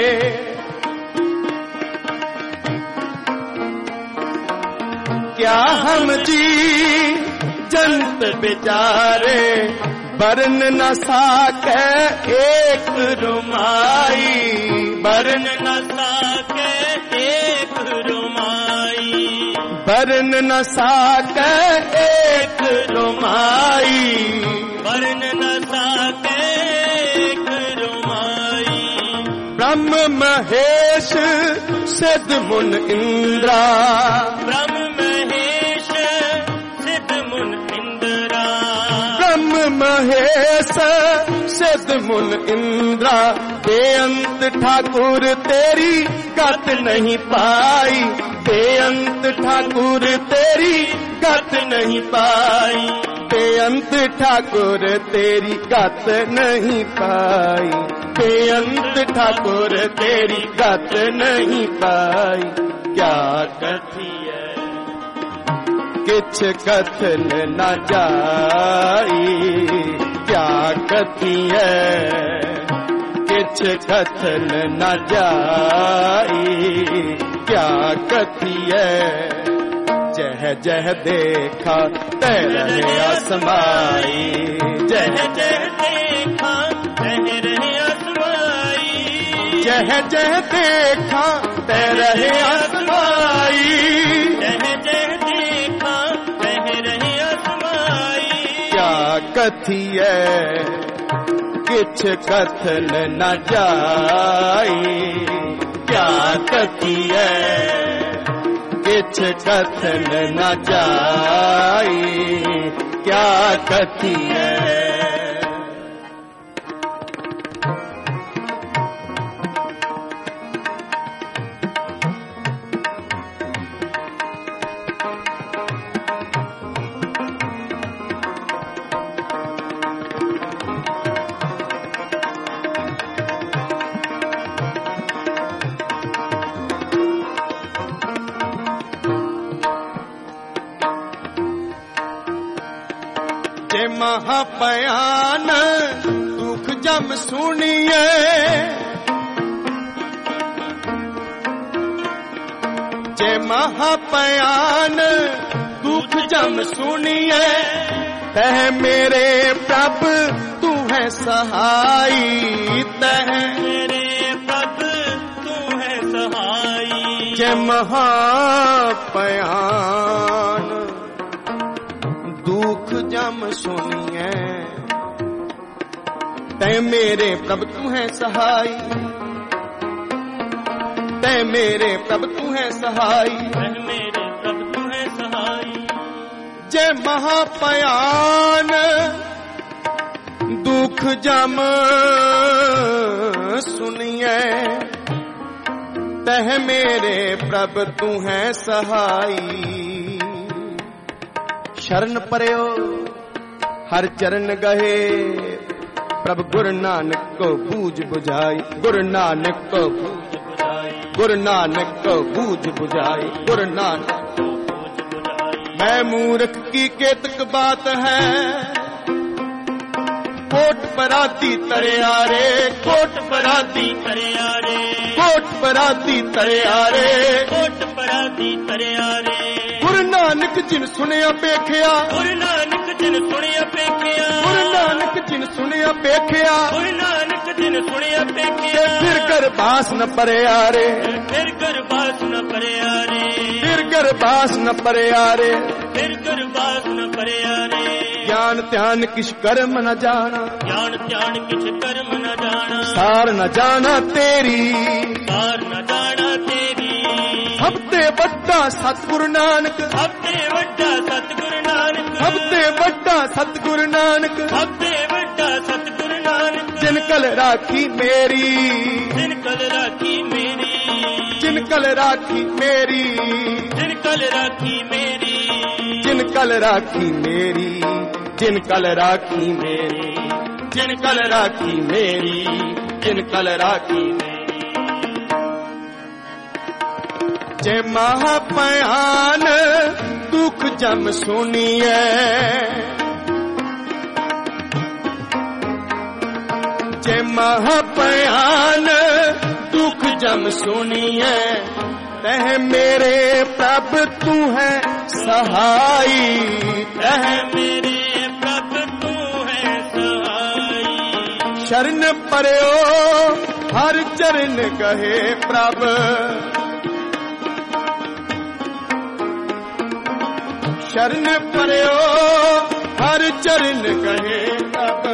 क्या हम जी जंत बिचारे, बरन न साके एक रुमाई, बरन न साके एक रुमाई, बरन न साके एक रुमाई, बरन न साके एक रुमाई। ब्रह्म महेश सिद्ध मुन इंद्रा, ब्रह्म महेश सिद्ध मुन इंद्रा, ब्रह्म महेश सिद्ध मुन इंद्रा, बेअंत ठाकुर तेरी गत नहीं पाई, बेअंत ठाकुर तेरी गत नहीं पाई, बेअंत ठाकुर तेरी गत नहीं पाई, बेअंत ठाकुर तेरी गत नहीं पाई। क्या कथिए किछ कथन न जाई, क्या कथिए किछ कथन न जाई, क्या कथिए जह जह देखा तह रहे असमाई, जह जह देखा तह रहे असमाई, जह जह देखा तह रहे असमाई, जह जह देखा तह रहे असमाई। क्या कथिए किछ कथन न जाई, क्या कथिए किछ कथन न जाई, क्या कथिए। महापयान दुख जम सुनिए, जे महापयान दुख जम सुनिए, तह मेरे प्रभु तू है सहाई, तह मेरे प्रभु तू है सहाई। जे महापयान दुख जम सुनिए, तै मेरे प्रभु तू है सहाई, तै मेरे प्रभु तू है सहाई, तै मेरे प्रभु तू है सहाई। जय महापयान दुख जम सुनिए, तह मेरे प्रभु तू है सहाई। शरण परयो हर चरण गहे, प्रभु गुरु नानक को बूझ बुझाई, गुरु नानक को बूझ बुझाई, गुरु नानक को बूझ बुझाई, गुरु नानक को बूझ बुझाई। मैं मूर्ख की केतक बात है, कोट पराती तरियारे, कोट पराती तरियारे, कोट पराती तरियारे, कोट पराती तरियारे। गुरु नानक जिन सुनिया पेखिया, गुरु नानक जिन सुनिया पेखिया, गुरु नानक जिन सुनिया पेखिया, गुरु नानक जिन सुनिया पेखिया। फिर कर बास न परियारे, फिर कर बास न परियारे, फिर कर बास न परियारे, फिर कर बास न परियारे। ज्ञान ध्यान किछ कर्म न जाना, ज्ञान ध्यान किछ कर्म न जाना, सार न जाना तेरी, सार न जाना तेरी। हफ्ते बड्डा सतगुरु नानक, हफ्ते बड्डा सतगुरु नानक, हफ्ते बड्डा सतगुरु नानक, हफ्ते बड्डा सतगुरु नानक। जिन कल राखी मेरी, जिन कल राखी मेरी, जिन कल राखी मेरी, जिन कल राखी मेरी, जिन कल राखी मेरी, जिन कल राखी मेरी, जिन कल राखी मेरी, जिन कल राखी मेरी। जय महापयान दुख जम सुनिए, जय महापयान दुख जम सुनिए, तह मेरे प्रभु तू है सहाई, तह मेरे प्रभु तू है सहाई। शरण परयो हर चरण गहे प्रभु, शरण परयो हर चरण गहे प्रभु।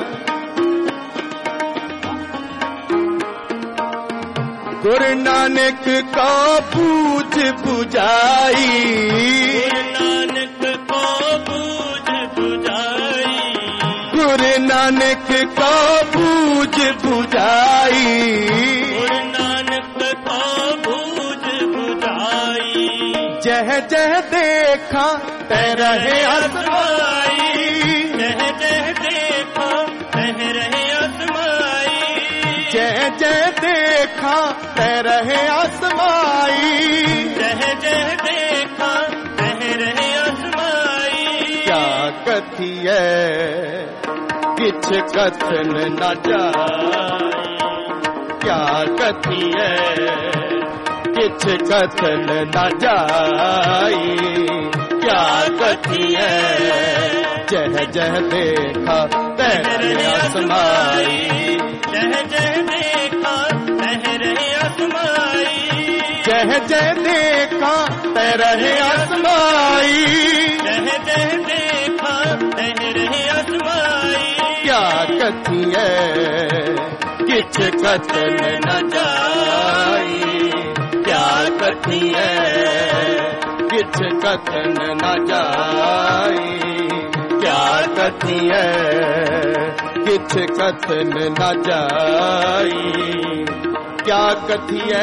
गुरु नानक का बूझ बुझाई, गुरु नानक को बूझ बुझाई, गुरु नानक नानक को बूझ बुझाई, गुरु नानक को बूझ बुझाई। जह जह देखा तह रहे आसमाई, जह जह देखा तह रहे आसमाई। जह जह देखा तह रहे आसमाई, जह जह देखा तह रहे आसमाई। क्या कथिए किछ कथन न जाए, क्या कथिए किछ कथन न जाई, क्या कथिए जह जह देखा तह रहे आसमाई, जह जह देखा तह रहे आसमाई। जह जह देखा तह रहे आसमाई, जह जह देखा तह रहे आसमाई। क्या कथिए किछ कथन न जाई, क्या कथिए किछ कथन न जाई, क्या कथिए किछ कथन न जाई, क्या कथिए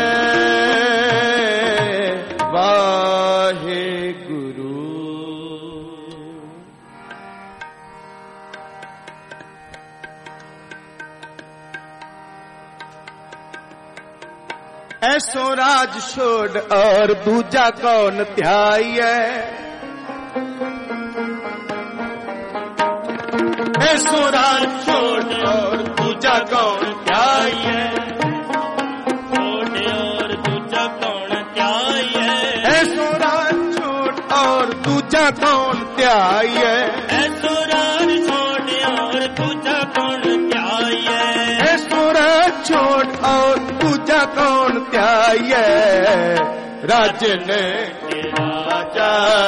वाहे गुरु। ऐसो राज छोड़ और दूजा कौन ध्याये, ऐसो राज छोड़ और दूजा कौन ध्याये, छोड़ और दूजा कौन ध्याये। ऐसो राज छोड़ और दूजा कौन ध्याये, ऐसो राज छोड़ और दूजा कौन ध्याये। ऐसो राज छोड़ और दूजा कौन ध्याये। राजन के राजा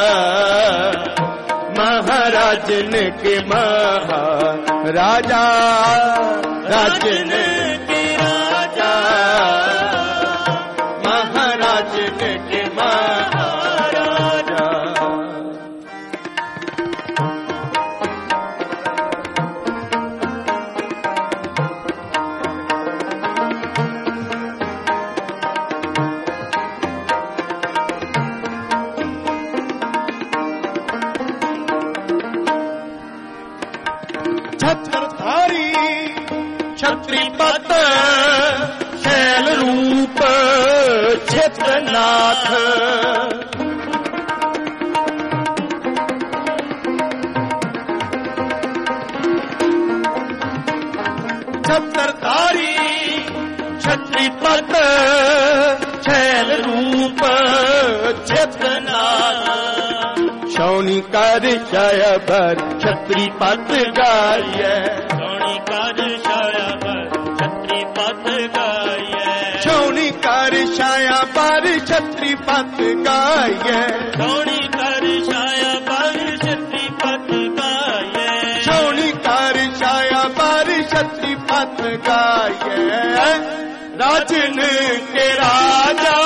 महाराजन के महाराजा, राजन के राजा महाराजन के महाराजा। छत्रधारी छत्रीपत शैल रूप क्षेत्रनाथ, छत्रधारी छत्रीपत शैल रूप क्षेत्रनाथ। शौनी कर शयबर छत्रीपत गाये, शौनी कर शयबर छत्रीपत गाये। शौनी कर शयबर छत्रीपत गाये, शौनी कर शयबर छत्रीपत गाये। शौनी कर शयबर छत्रीपत गाये। राजन के राजा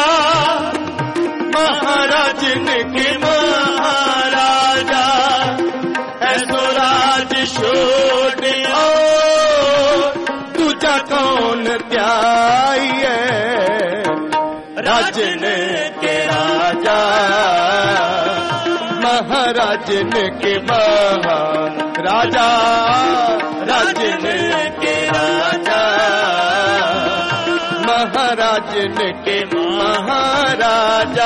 महाराजन के महाराजा, ऐसो राज छोड़ और दूजा कौन ध्याये। राजन के राजा महाराजन के महाराजा, राजन के राजा महाराजन के महाराजा।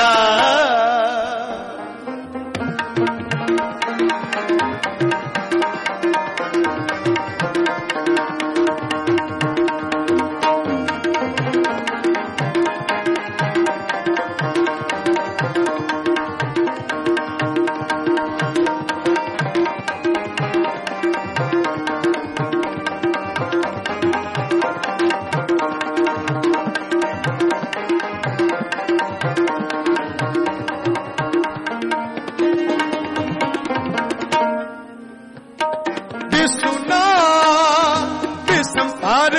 सुना विसंहार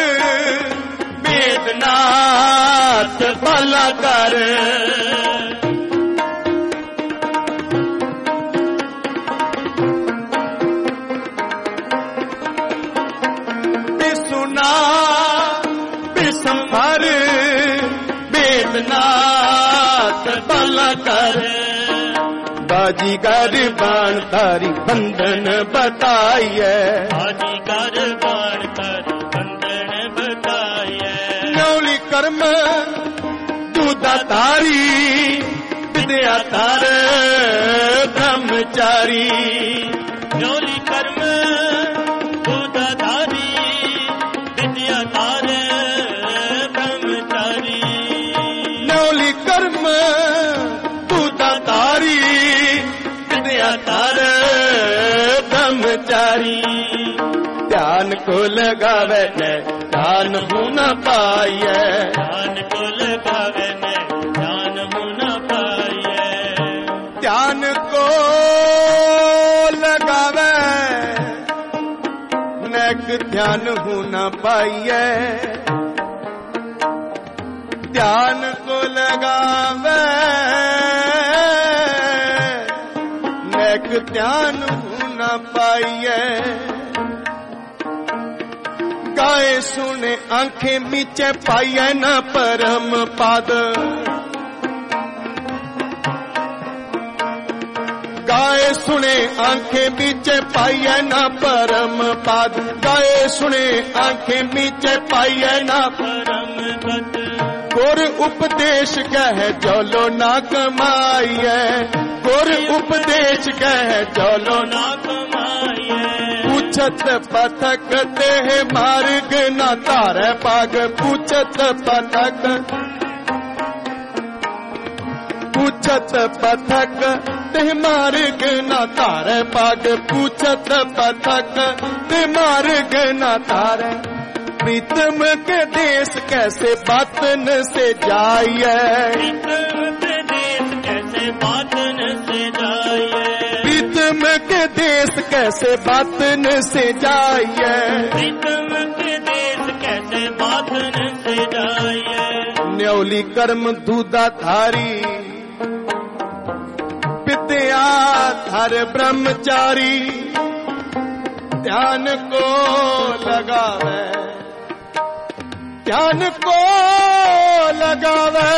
वेदनाथ भला कर, नाथ भला कर बाजीगर बाण तारी बंधन बताइए बाजीगर बाण तारी बंधन बताइए न्योली कर्म दूधा तारी विद्या तार ब्रह्मचारी न्योली कर्म दूधा तारी विद्या तार ब्रह्मचारी न्योली कर्म दूधा तारी तार ब्रह्मचारी ध्यान को लगावे ने ध्यान हो न पाइए ध्यान को लगावे ने ध्यान हो न पाइए ध्यान को लगावे नेक ध्यान हो न पाइए ध्यान को लगावे ध्यान न पाइए गाए सुने आंखें मीचे पाइए न परम पद गाए सुने आंखें मीचे पाइए न परम पद गाए सुने आंखें मीचे पाइए न परम पद गुर उपदेश कह चलो ना कमाइए गुर उपदेश कह चलो ना कमाइए पूछत पथक देह मार्ग न तारे पाग पूछत पथक पूछत पथक देह मार्ग न तारे पाग पूछत पथक देह मार्ग न तारे प्रीतम के देश कैसे बातन से जाइए प्रीतम के देश कैसे बातन से जाइए प्रीतम के देश कैसे बातन से जाइए प्रीतम के देश कैसे बातन से जाइए न्योली कर्म दूधा धारी विद्या धर ब्रह्मचारी ध्यान को लगावे ध्यान को लगावे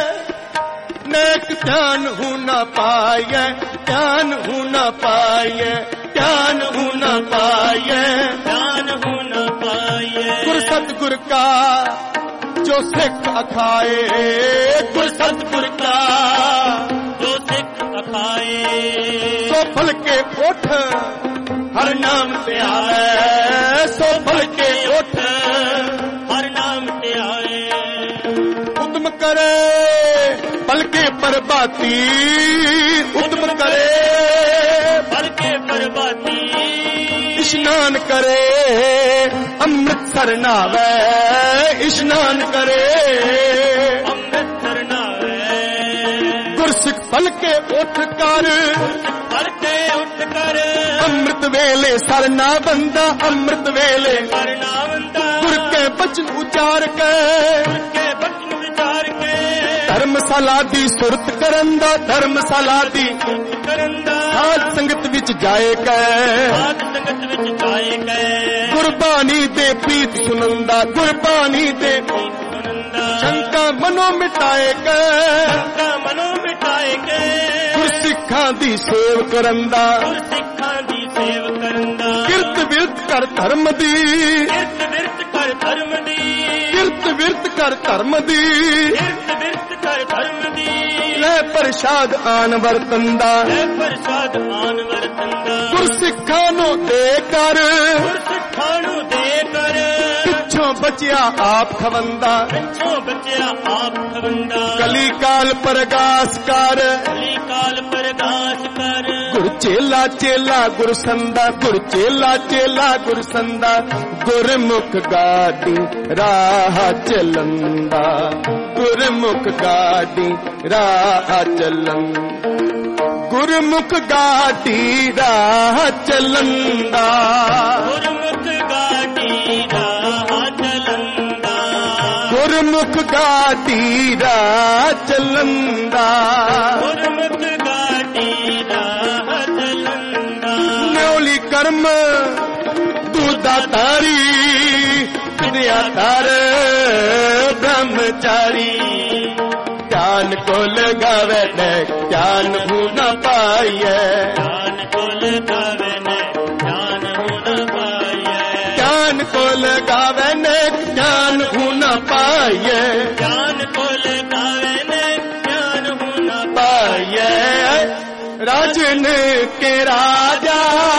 नेक ध्यान हो न पाइए ध्यान हो न पाइए ध्यान हो न पाइए ध्यान हो न पाइए गुर सतगुर का जो सिख अखाए गुर सतगुर का जो सिख अखाए सो फल के उठ हर नाम से आए सो फल के उठ हर नाम से आए उद्यम करे पल के परबाती उद्यम करे पल के परबाती स्नान करे अमृतसर नावे स्नान करे अमृतसर नावे गुरसिख पल के उठ कर पल के उठ कर अमृत वेले सरना बंदा अमृत वेले करना बंदा गुर के बचन उचार के के बचन विचार के धर्मशाला दी सुरत करंदा धर्मशाला दी करंदा साध संगत विच जाए कै साध संगत विच जाए कै गुरबानी दे प्रीत सुनंदा गुरबानी दे सुनंदा शंका मनो मिटाए कै शंका मनो मिटाए कै गुरसिखां दी सेव करंदा गुरसिखां दी सेव करंदा किरत विरत कर धर्म दी किरत विरत कर धर्म दी किरत विरत कर धर्म दी किरत विरत कर धर्म दी ले प्रसाद आन वरतंदा है प्रसाद आन वरतंदा गुरसिखां नु दे कर गुरसिखां नु दे कर पिछों बचिया आप खवंदा पिछों बचिया आप खवंदा कली काल प्रगास कर कली काल प्रगास कर गुर चेला चेला गुर संदा गुर चेला चेला गुर संदा गुरमुख गादी राह चलंदा गुरमुख गादी राह चलन गुरमुख गादी राह चलंदा गुरमुख गाड़ी राह चलंदा गुरमुख गादी राह चलंदा गुरमुख गाड़ी राह चलंदा न्योली कर्म दूधा तारी विद्या तार ब्रह्मचारी ज्ञान को लगावे ने ज्ञान न पाइए ज्ञान को लगावे ने ज्ञान न पाइए ज्ञान को लगावे ने ज्ञान न पाइए ज्ञान को लगावे ने ज्ञान न पाइए राजन के राजा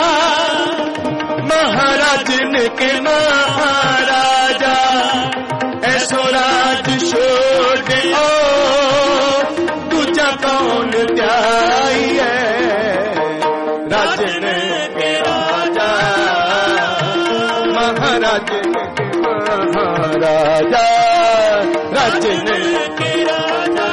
महाराजन के महाराजा ऐसो राज छोड़ ओ दूजा कौन त्याइए राजन के राजा महाराजन के महाराजा राजन के राजा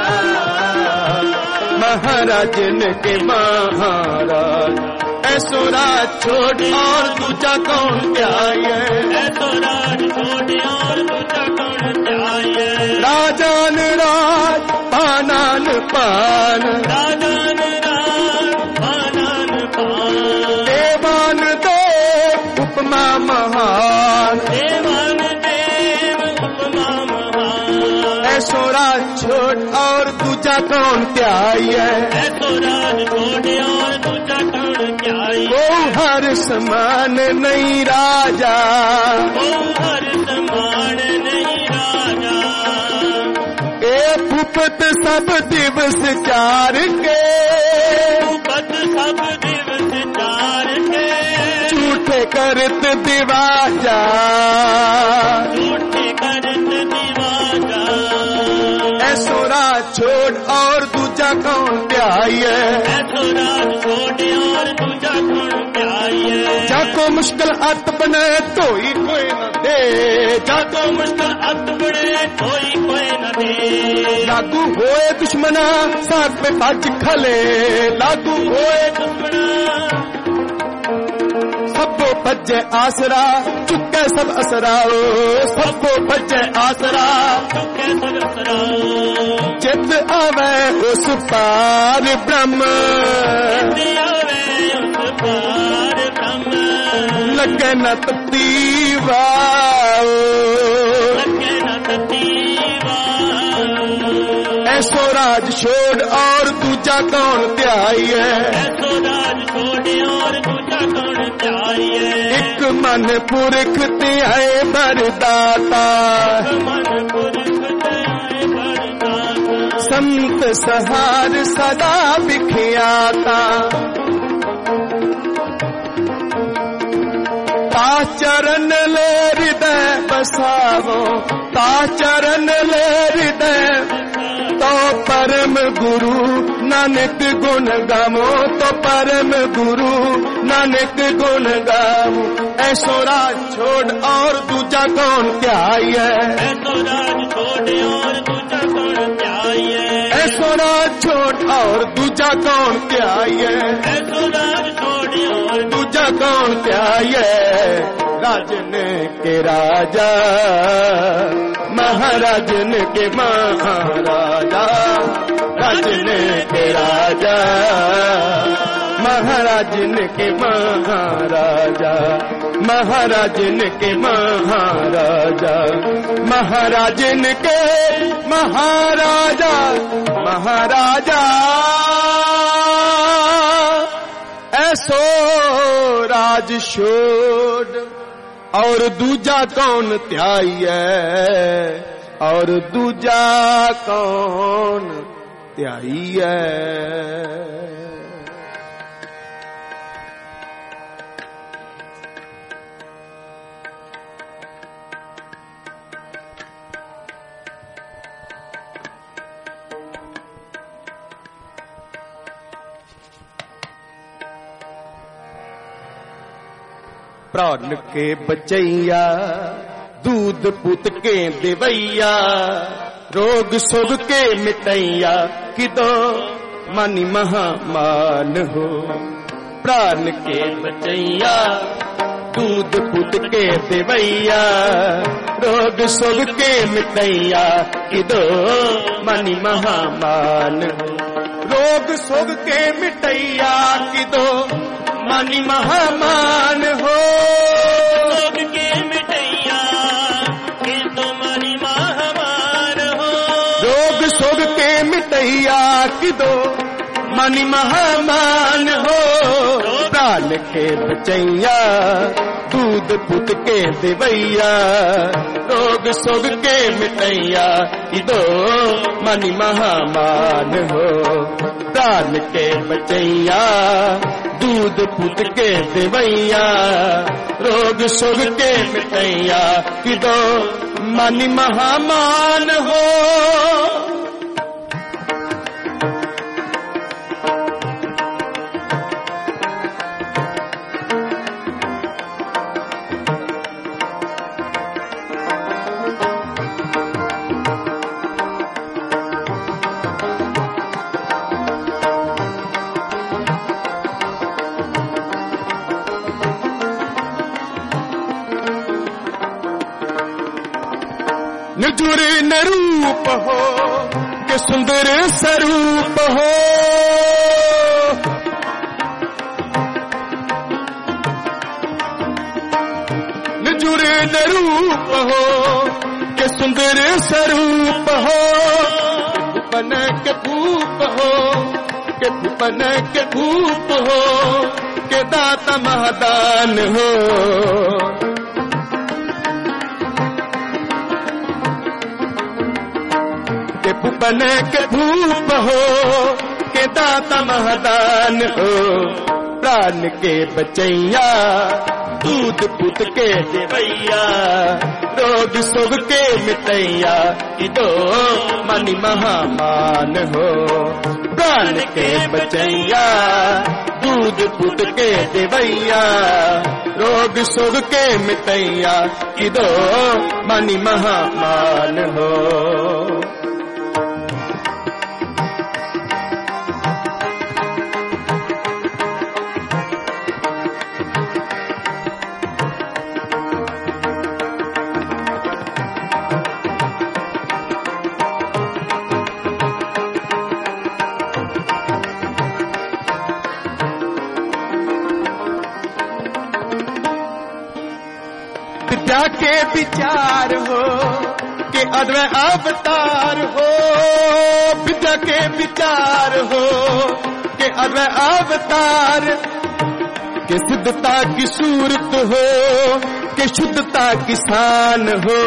महाराजन के महाराज ऐसो राज छोड़ और दूजा कौन त्याइए ऐसो राज छोड़ और दूजा कौन त्याइए राजान राज पानान पान राजान राज पानान पान देवान देव उपमा महान देवान देव उपमा महान ऐसो राज छोड़ और दूजा कौन त्याइए ऐसो राज छोड़ और दूजा कौन त्याइए वो हर समान नहीं राजा वो हर समान नहीं राजा ए भूपत सब दिवस चार के भूपत सब दिवस चार के झूठे करत दिवाजा झूठे करत दिवाजा ऐसो राज छोड़ और दूजा कौन त्याइए ऐसो राज छोड़ और दूजा कौन त्याइए जाको मुश्किल अत बने तो ही कोई न दे जाको मुश्किल अत बने कोई कोई न दे लागू होए दुश्मना साथ पे भज खले लागू होए दुश्मना सबको भजे आसरा चुके सब असरा सबको भजे आसरा चुके सब असरा चित आवे उस पार ब्रह्म आवे उस पार ब्रह्म लगे न तीवा लगे न तीवा ऐसो राज छोड़ और दूजा कौन त्याइए ऐसो राज छोड़ और दूजा कौन त्याइए एक मन पुरख ते है बरदाता मन पुरुष दयाए बरदाता संत सहार सदा बिखियाता ता चरण ले हृदय बसावो ता चरण ले हृदय तो परम गुरु नानक गुण गावो तो परम गुरु नानक गुण गावो ऐसो राज छोड़ और दूजा कौन त्याइए ऐसो राज छोड़ और दूजा कौन त्याइए ऐसो राज छोड़ और दूजा कौन त्याइए ऐसो राज छोड़ और दूजा कौन त्याइए राजन के राजा महाराजन के महाराजा राजन के राजा महाराजन के महाराजा महाराजन के महाराजा महाराजन के महाराजा महाराजा ऐसो राज छोड़ और दूजा कौन त्याइए और दूजा कौन त्याइए प्राण के बचैया दूध पुत के देवैया रोग सोग के मिटैया किदो मनि महामान हो प्राण के बचैया दूध पुत के देवैया रोग सोग के मिटैया किदो मनि महामान हो रोग सोग के मिटैया किदो मनि महामान हो रोग के मिटैया किदो मनि महामान हो रोग सोग के मिटैया की दो मनि महामान हो। प्राण के बचैया दूध पुत के देवैया, रोग सोग के मिटैया की दो मनि महामान हो। प्राण के बचैया दूध पुत के देवैया, रोग सोग के मिटैया की दो मनि महामान हो। निजुर निरूप हो के सुंदर स्वरूप हो, निजुर निरूप हो के सुंदर स्वरूप हो। भूपन के भूप हो के भूपन के भूप हो के दाता महादान हो। भूपन के भूप हो के दाता महादान हो। प्राण के बचैया दूध पुत के देवैया, रोग सोग के मिटैया की दो मनि महामान हो। प्राण के बचैया दूध पुत के देवैया, रोग सोग के मिटैया की दो मनि महामान हो। विद्या के विचार हो के अद्वै अवतार हो। विद्या के विचार हो के अद्वै अवतार, के सिद्धता की सूरत हो के शुद्धता की शान हो।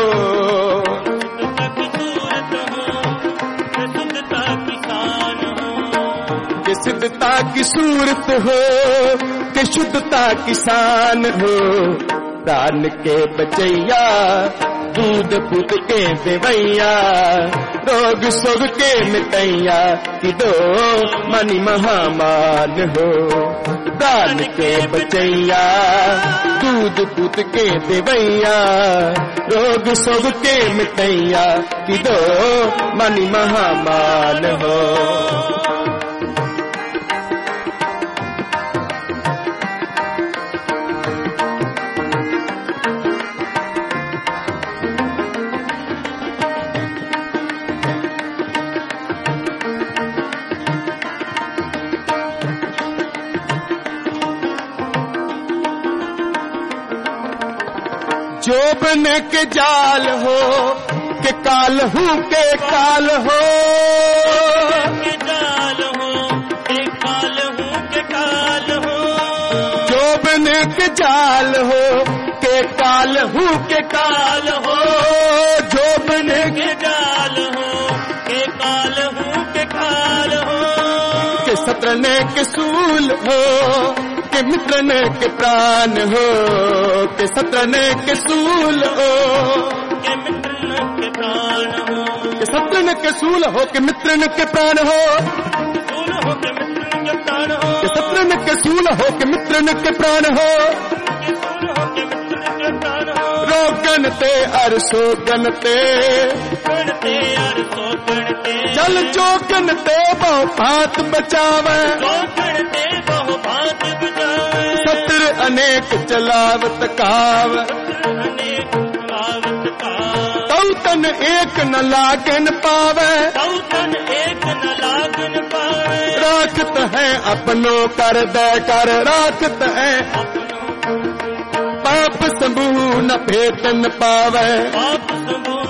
के सिद्धता की सूरत हो के शुद्धता की शान हो। प्राण के बचैया दूध पुत के देवैया, रोग सोग के मिटैया की दो मनि महामान हो। प्राण के बचैया दूध पुत के देवैया, रोग सोग के मिटैया की दो मनि महामान हो। जोबन के जाल हो के काल हूँ के काल हो। के जाल हो के काल हूँ के काल हो। जोबन के जाल हो के काल हूँ के काल हो। जोबन के जाल हो के काल हूँ के काल हो। के सत्रन के सूल हो के मित्रन के प्राण हो। के सत्रन के सूल हो के मित्रन के प्राण हो। के सत्रन के सूल हो के मित्रन के प्राण हो। सूल हो के मित्रन के प्राण हो। के सत्रन के सूल हो के मित्रन के प्राण हो। के सूल हो के मित्रन के प्राण हो। रोगन ते अर सोगन ते गणते अर सोगन ते। जल चौकन ते बहु भात बचावे। चौकन ते बहु भात बचावे। सत्र अनेक चलावत काव। अनेक चलावत काव। तौतन एक न लागन पावे। तौतन एक न लागन पावे। राखत है अपनो कर दे कर। राखत है पाप समूह न भेटन पावे। पाप समूह न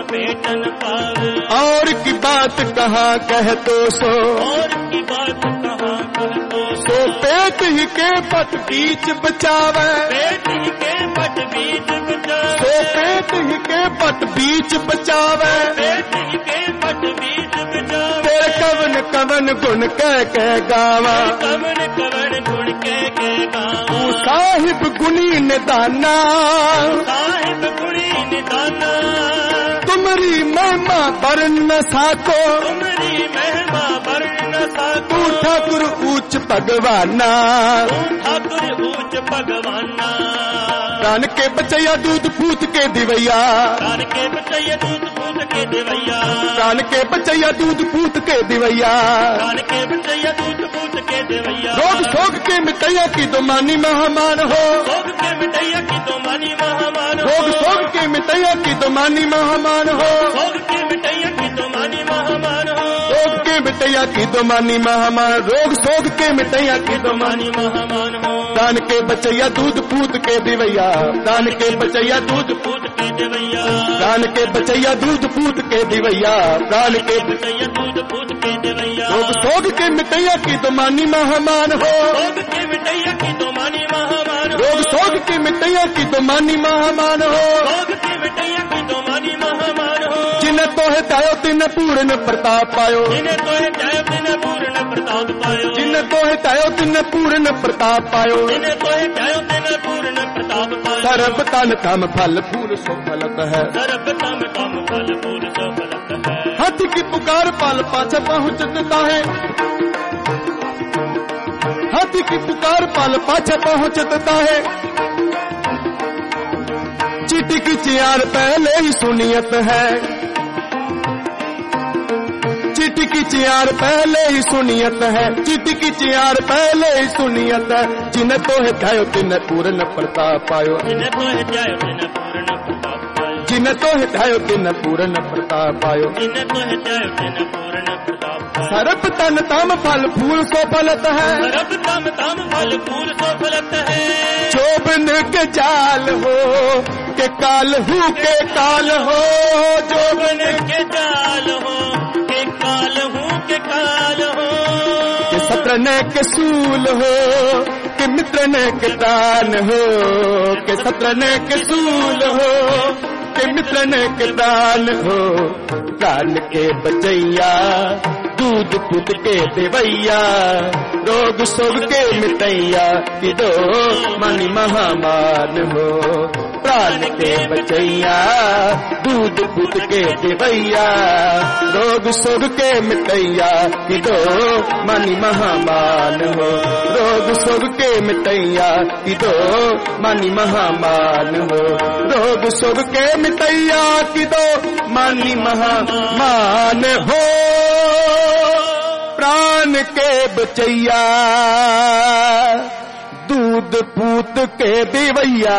लपेट न पावे। और की बात कहाँ कह तो सो, और की बात कहाँ कह तो सो पेट ही के पट बीच बचावे, पेट ही के पट बीच बचावे, सो पेट ही के पट बीच बचावे, पेट ही के पट बीच बचावे। तेरे कवन कवन गुण कह कह गावा, कवन कवन गुण के के गावा। तू साहिब गुणी निदाना, साहिब गुणी निदाना, तुमरी महिमा वर्ण न साको, तुमरी महिमा वर्ण न साको। तू ठाकुर ऊंच भगवाना, तू ठाकुर ऊंच भगवाना। प्राण के बचैया दूध पूत के दिवैया, प्राण के बचैया दूध पूत के दिवैया, प्राण के बचैया दूध पूत के दिवैया, प्राण के बचैया दूध पूत के दिवैया। रोग शोक के मिटैया की तो मानी महामान हो, रोग के मिटैया की तो मानी महामान हो, रोग शोक के मिटैया की तो मानी महामान हो, रोग के मिटैया की तो मानी महामान हो, रोग के मिटैया की तो मानी महामान, रोग शोक के मिटैया की तो मानी। मानी महामान हो। प्राण के बचैया दूध पूत के दिवैया, प्राण के बचैया दूध, पूत के दिवैया, प्राण के बचैया दूध पूत के दिवैया, प्राण के बचैया दूध पूत के दिवैया। रोग शोक के मिटैया की तो मानी महामान हो, रोग के मिटैया की तो मानी महामान हो, रोग शोक के मिटैया की तो मानी महामान हो, रोग के मिटैया की तो मानी महामान हो। जिन्हें तो है तायो तिन्हें पूर्ण प्रताप पायो, जिन्हें तो है जय तिन्हें पूर्ण प्रताप पायो, जिन्हें तो है तायो तिन्हें पूर्ण प्रताप पायो, जिन्हें तो है जय तिन्हें पूर्ण प्रताप पायो। सर्ब तन तम फल फूल सो फलत है, सर्ब तम तम फल फूल सफलत है। हाथी की पुकार पाल पाछे पहुँचता है, हाथी की पुकार पाल पाछे पहुँचता है, चीटी की चियार पहले ही सुनियत है, चीटी की चियार पहले ही सुनियत है, चीटी की चियार पहले ही सुनियत है। जिन्हें तो है ध्यायो तिन्हें पूर्ण प्रताप पायो, जिन्हें तो है जय तिन्हें पूर्ण प्रताप पायो, जिन्हें तो है ध्यायो तिन्हें पूर्ण प्रताप पायो। जिन्हें तो है जय तिन्हें पूर्ण प्रताप पायो। सर्प तन तम फल फूल सो फलत है, सर्ब तम तम फल फूल सफलत है। जोबन के जाल हो के काल हु के काल हो, जोबन जोबन के जाल हो के काल हूँ के काल हो, के सत्र ने के सूल हो के मित्र ने के दान हो, के सत्र ने के सूल हो के मित्र ने के दान हो। प्राण के बचैया दूध पुत के देवैया, रोग शोक के मिटैया की दो मानी महामान हो। प्राण के बचैया दूध पुत के देवैया, रोग शोक के मिटैया की दो मानी महामान हो, रोग शोक के मिटैया की दो मानी महामान हो, रोग शोक के मिटैया की दो मानी महामान हो। प्राण के बचैया दूध पूत के देवैया,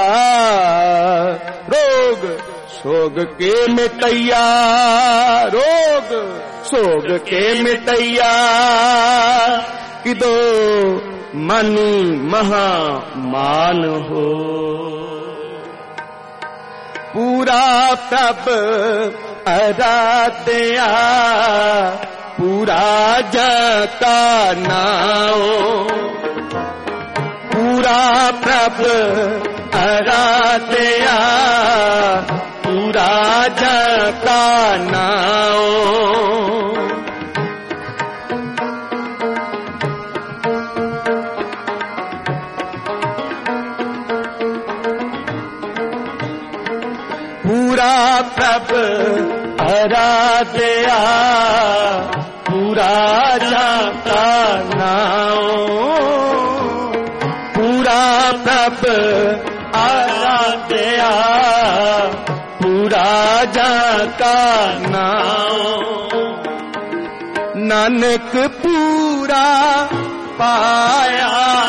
रोग शोक के मिटैया, रोग शोक के मिटैया कि दो मनी महामान हो। पूरा प्रभ आराध्या पूरा जका नाओ, पूरा प्रभ आराध्या पूरा जका नाओ। पूरा प्रभ आराध्या पूरा जाता नाओ, पूरा प्रभ आराध्या पूरा जाता नाओ। नानक पूरा पाया,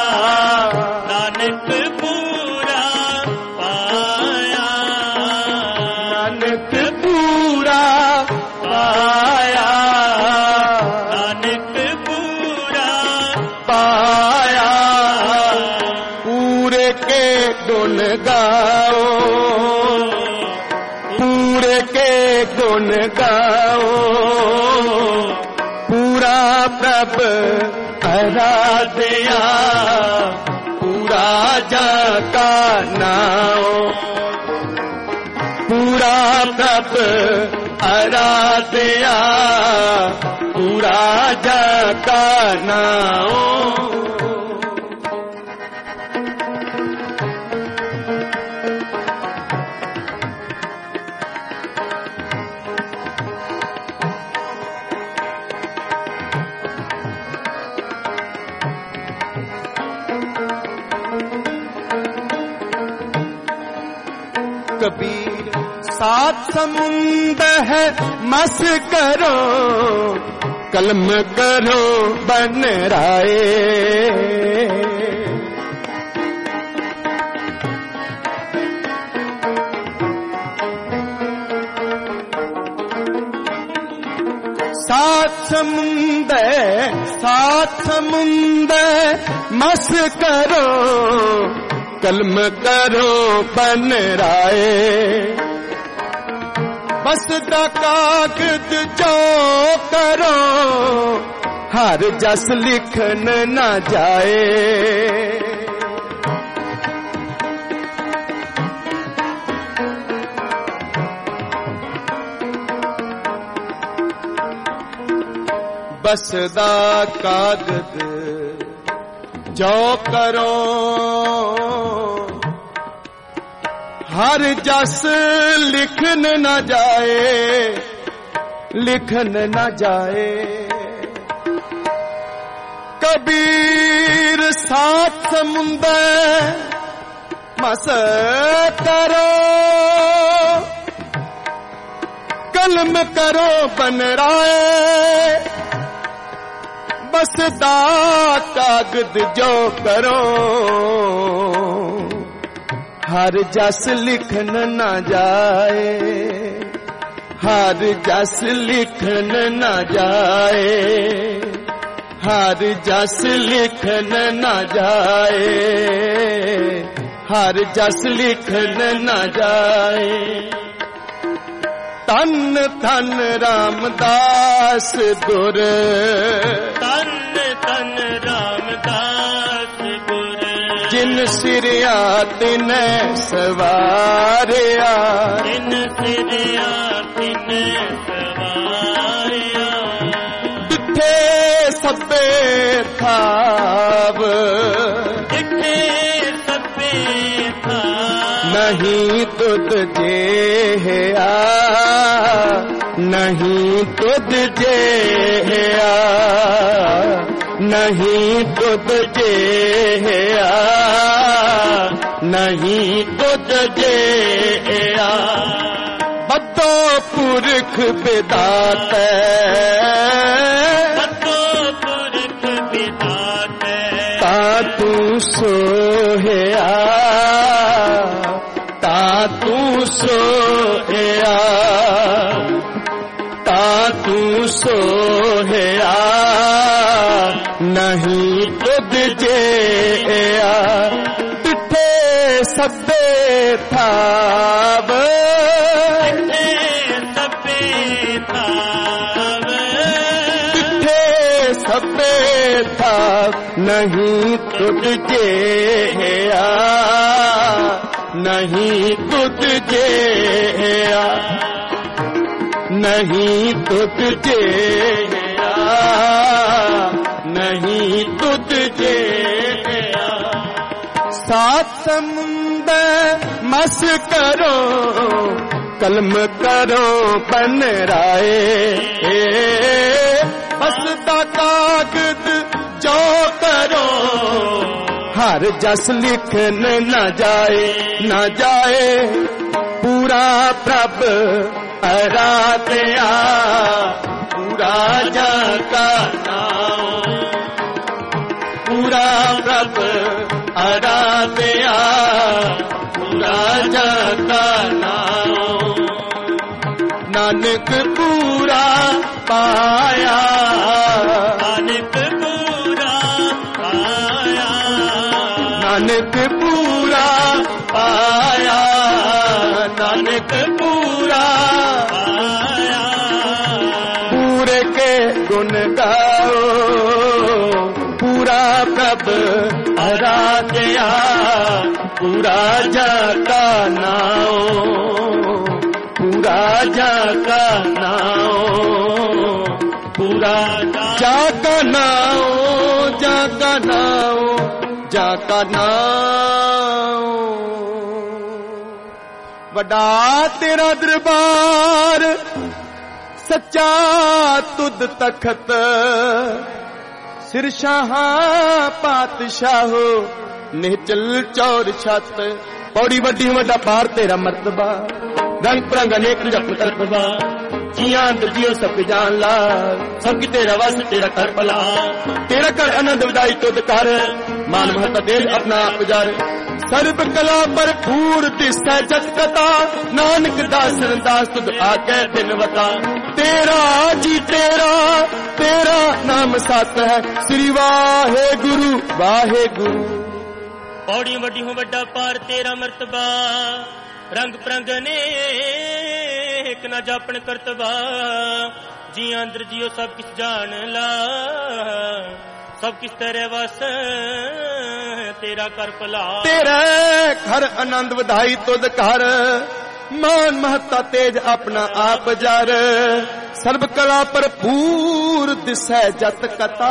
नानक पूरा पाया, नानक पूरा पाया, नानक पूरा पाया। पूरे के गुण गाओ, पूरे के गुण गाओ, पूरा प्रभ आराध्या, पूरा जाका नाओ, पूरा प्रभ आराध्या, पूरा जाका नाओ। कबीर सात समुंद है मस करो, कलम करो बन राए, सात समुंद सात समुंद मस करो, कलम करो बन राए, बस दा कागज जो करो, हर जस लिखन न जाए, बस दा कागज जो करो, हर जस लिखन न जाए, लिखन न जाए। कबीर सात समुंदर मस करो, कलम करो बन राए, बस दा कागज जो करो, हर जस लिखन न जाए, हर जस लिखन न जाए, हर जस लिखन न जाए, हर जस लिखन न जाए। तन तन रामदास गुर, तन तन रामदास गुर, जिन सिरिया तिन सवारिया, जिन सिरिया तिन सवारिया, डिठे सब्बे थाव, डिठे सब्बे थाव, नहीं तुद जेहा, नहीं तुद जेहा, नहीं तुद जेहा, नहीं तुद जेहा। बद्दो पुरख बिदाते, बद्दो पुरख बिदाते, ता तू सोया, ता तू सोया, ता तू सोया, नहीं तुद जेया। डिठे सब्बे थाव, डिठे सब्बे थाव, डिठे सब्बे थाव, नहीं तुद जेया, नहीं तुद जेया, नहीं तुद जेया, नहीं तुद जेया। सात समुंदर मस करो, कलम करो बन राए, बस दा कागज जो करो, हर जस लिखन न जाए, न जाए। पूरा प्रभ आराध्या, पूरा जाका नाओ, पूरा प्रभ आराध्या, पूरा जाका नाओ। नानक पूरा पाया, नानक पूरा पाया, नानक पूरा पाया, नानक पूरा पाया, पूरे के गुण गाओ, पूरा प्रभ आराध्या, पूरा जाका नाओ, पूरा जाका नाओ, पूरा जाका नाओ, जाका नाओ, जाका नाओ। वड्डा तेरा दरबार सच्चा तुद तखत, सिर शाहा पातशाहो निचल चौर छत। पौड़ी वड्डी वड्डा पार तेरा मर्तबा, रंग परंग अनेक जप तरफबा, जियां जियो सब जान ला, सब की तेरा वस तेरा कर भला, तेरा कर आनंद विदाई तुद कर, मान महता दे अपना आप जार। सर्व कला भरपूर दिसै जत कथा, नानक दासन दास तुद आगे दिन वता। तेरा जी तेरा तेरा नाम सत है, श्री वाहे गुरु वाहे गुरु। पौड़ी वड्डी हो वड्डा पार तेरा मर्तबा, रंग परंग अनेक ना जापन करतबा, जी अंदर जियो सब किस जान ला, सब किस तेरे वस तेरा कर भला। तेरे घर आनंद वधाई तुद कर, मान महता तेज अपना आप जार। सर्व कला भरपूर दिसै जत कथा,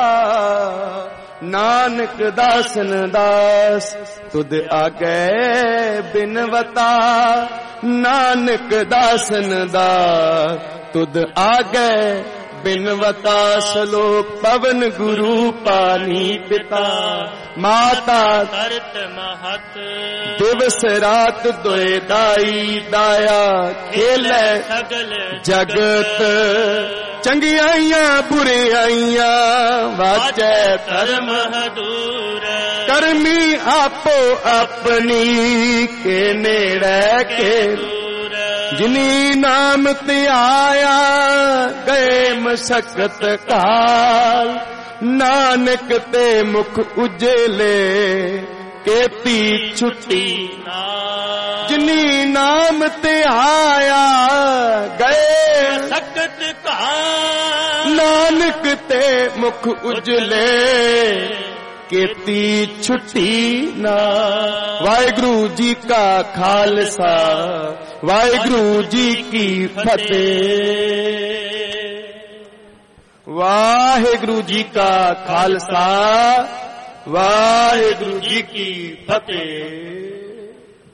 नानक दासन दास तुद आगे बिनवता। नानक दासन दास तुद आगे बिनवता। सलोक पवन गुरु पानी पिता, माता करत महत, दिवस रात दोए दाई दाया, खेले सगल जगत। चंगियाइयां बुरियाइयां वाचै धर्म हदूर, करमी आपो अपनी के नेड़े के। जिनी नाम ते आया गए मशक्कत काल, नानक ते मुख उजले केती छुट्टी। जिनी नाम ते आया गए मशक्कत काल, नानक ते मुख उजले केती छुट्टी ना। वाहिगुरु जी का खालसा, वाहिगुरु जी की फतेह। वाहिगुरु जी का खालसा, वाहिगुरु जी की फतेह।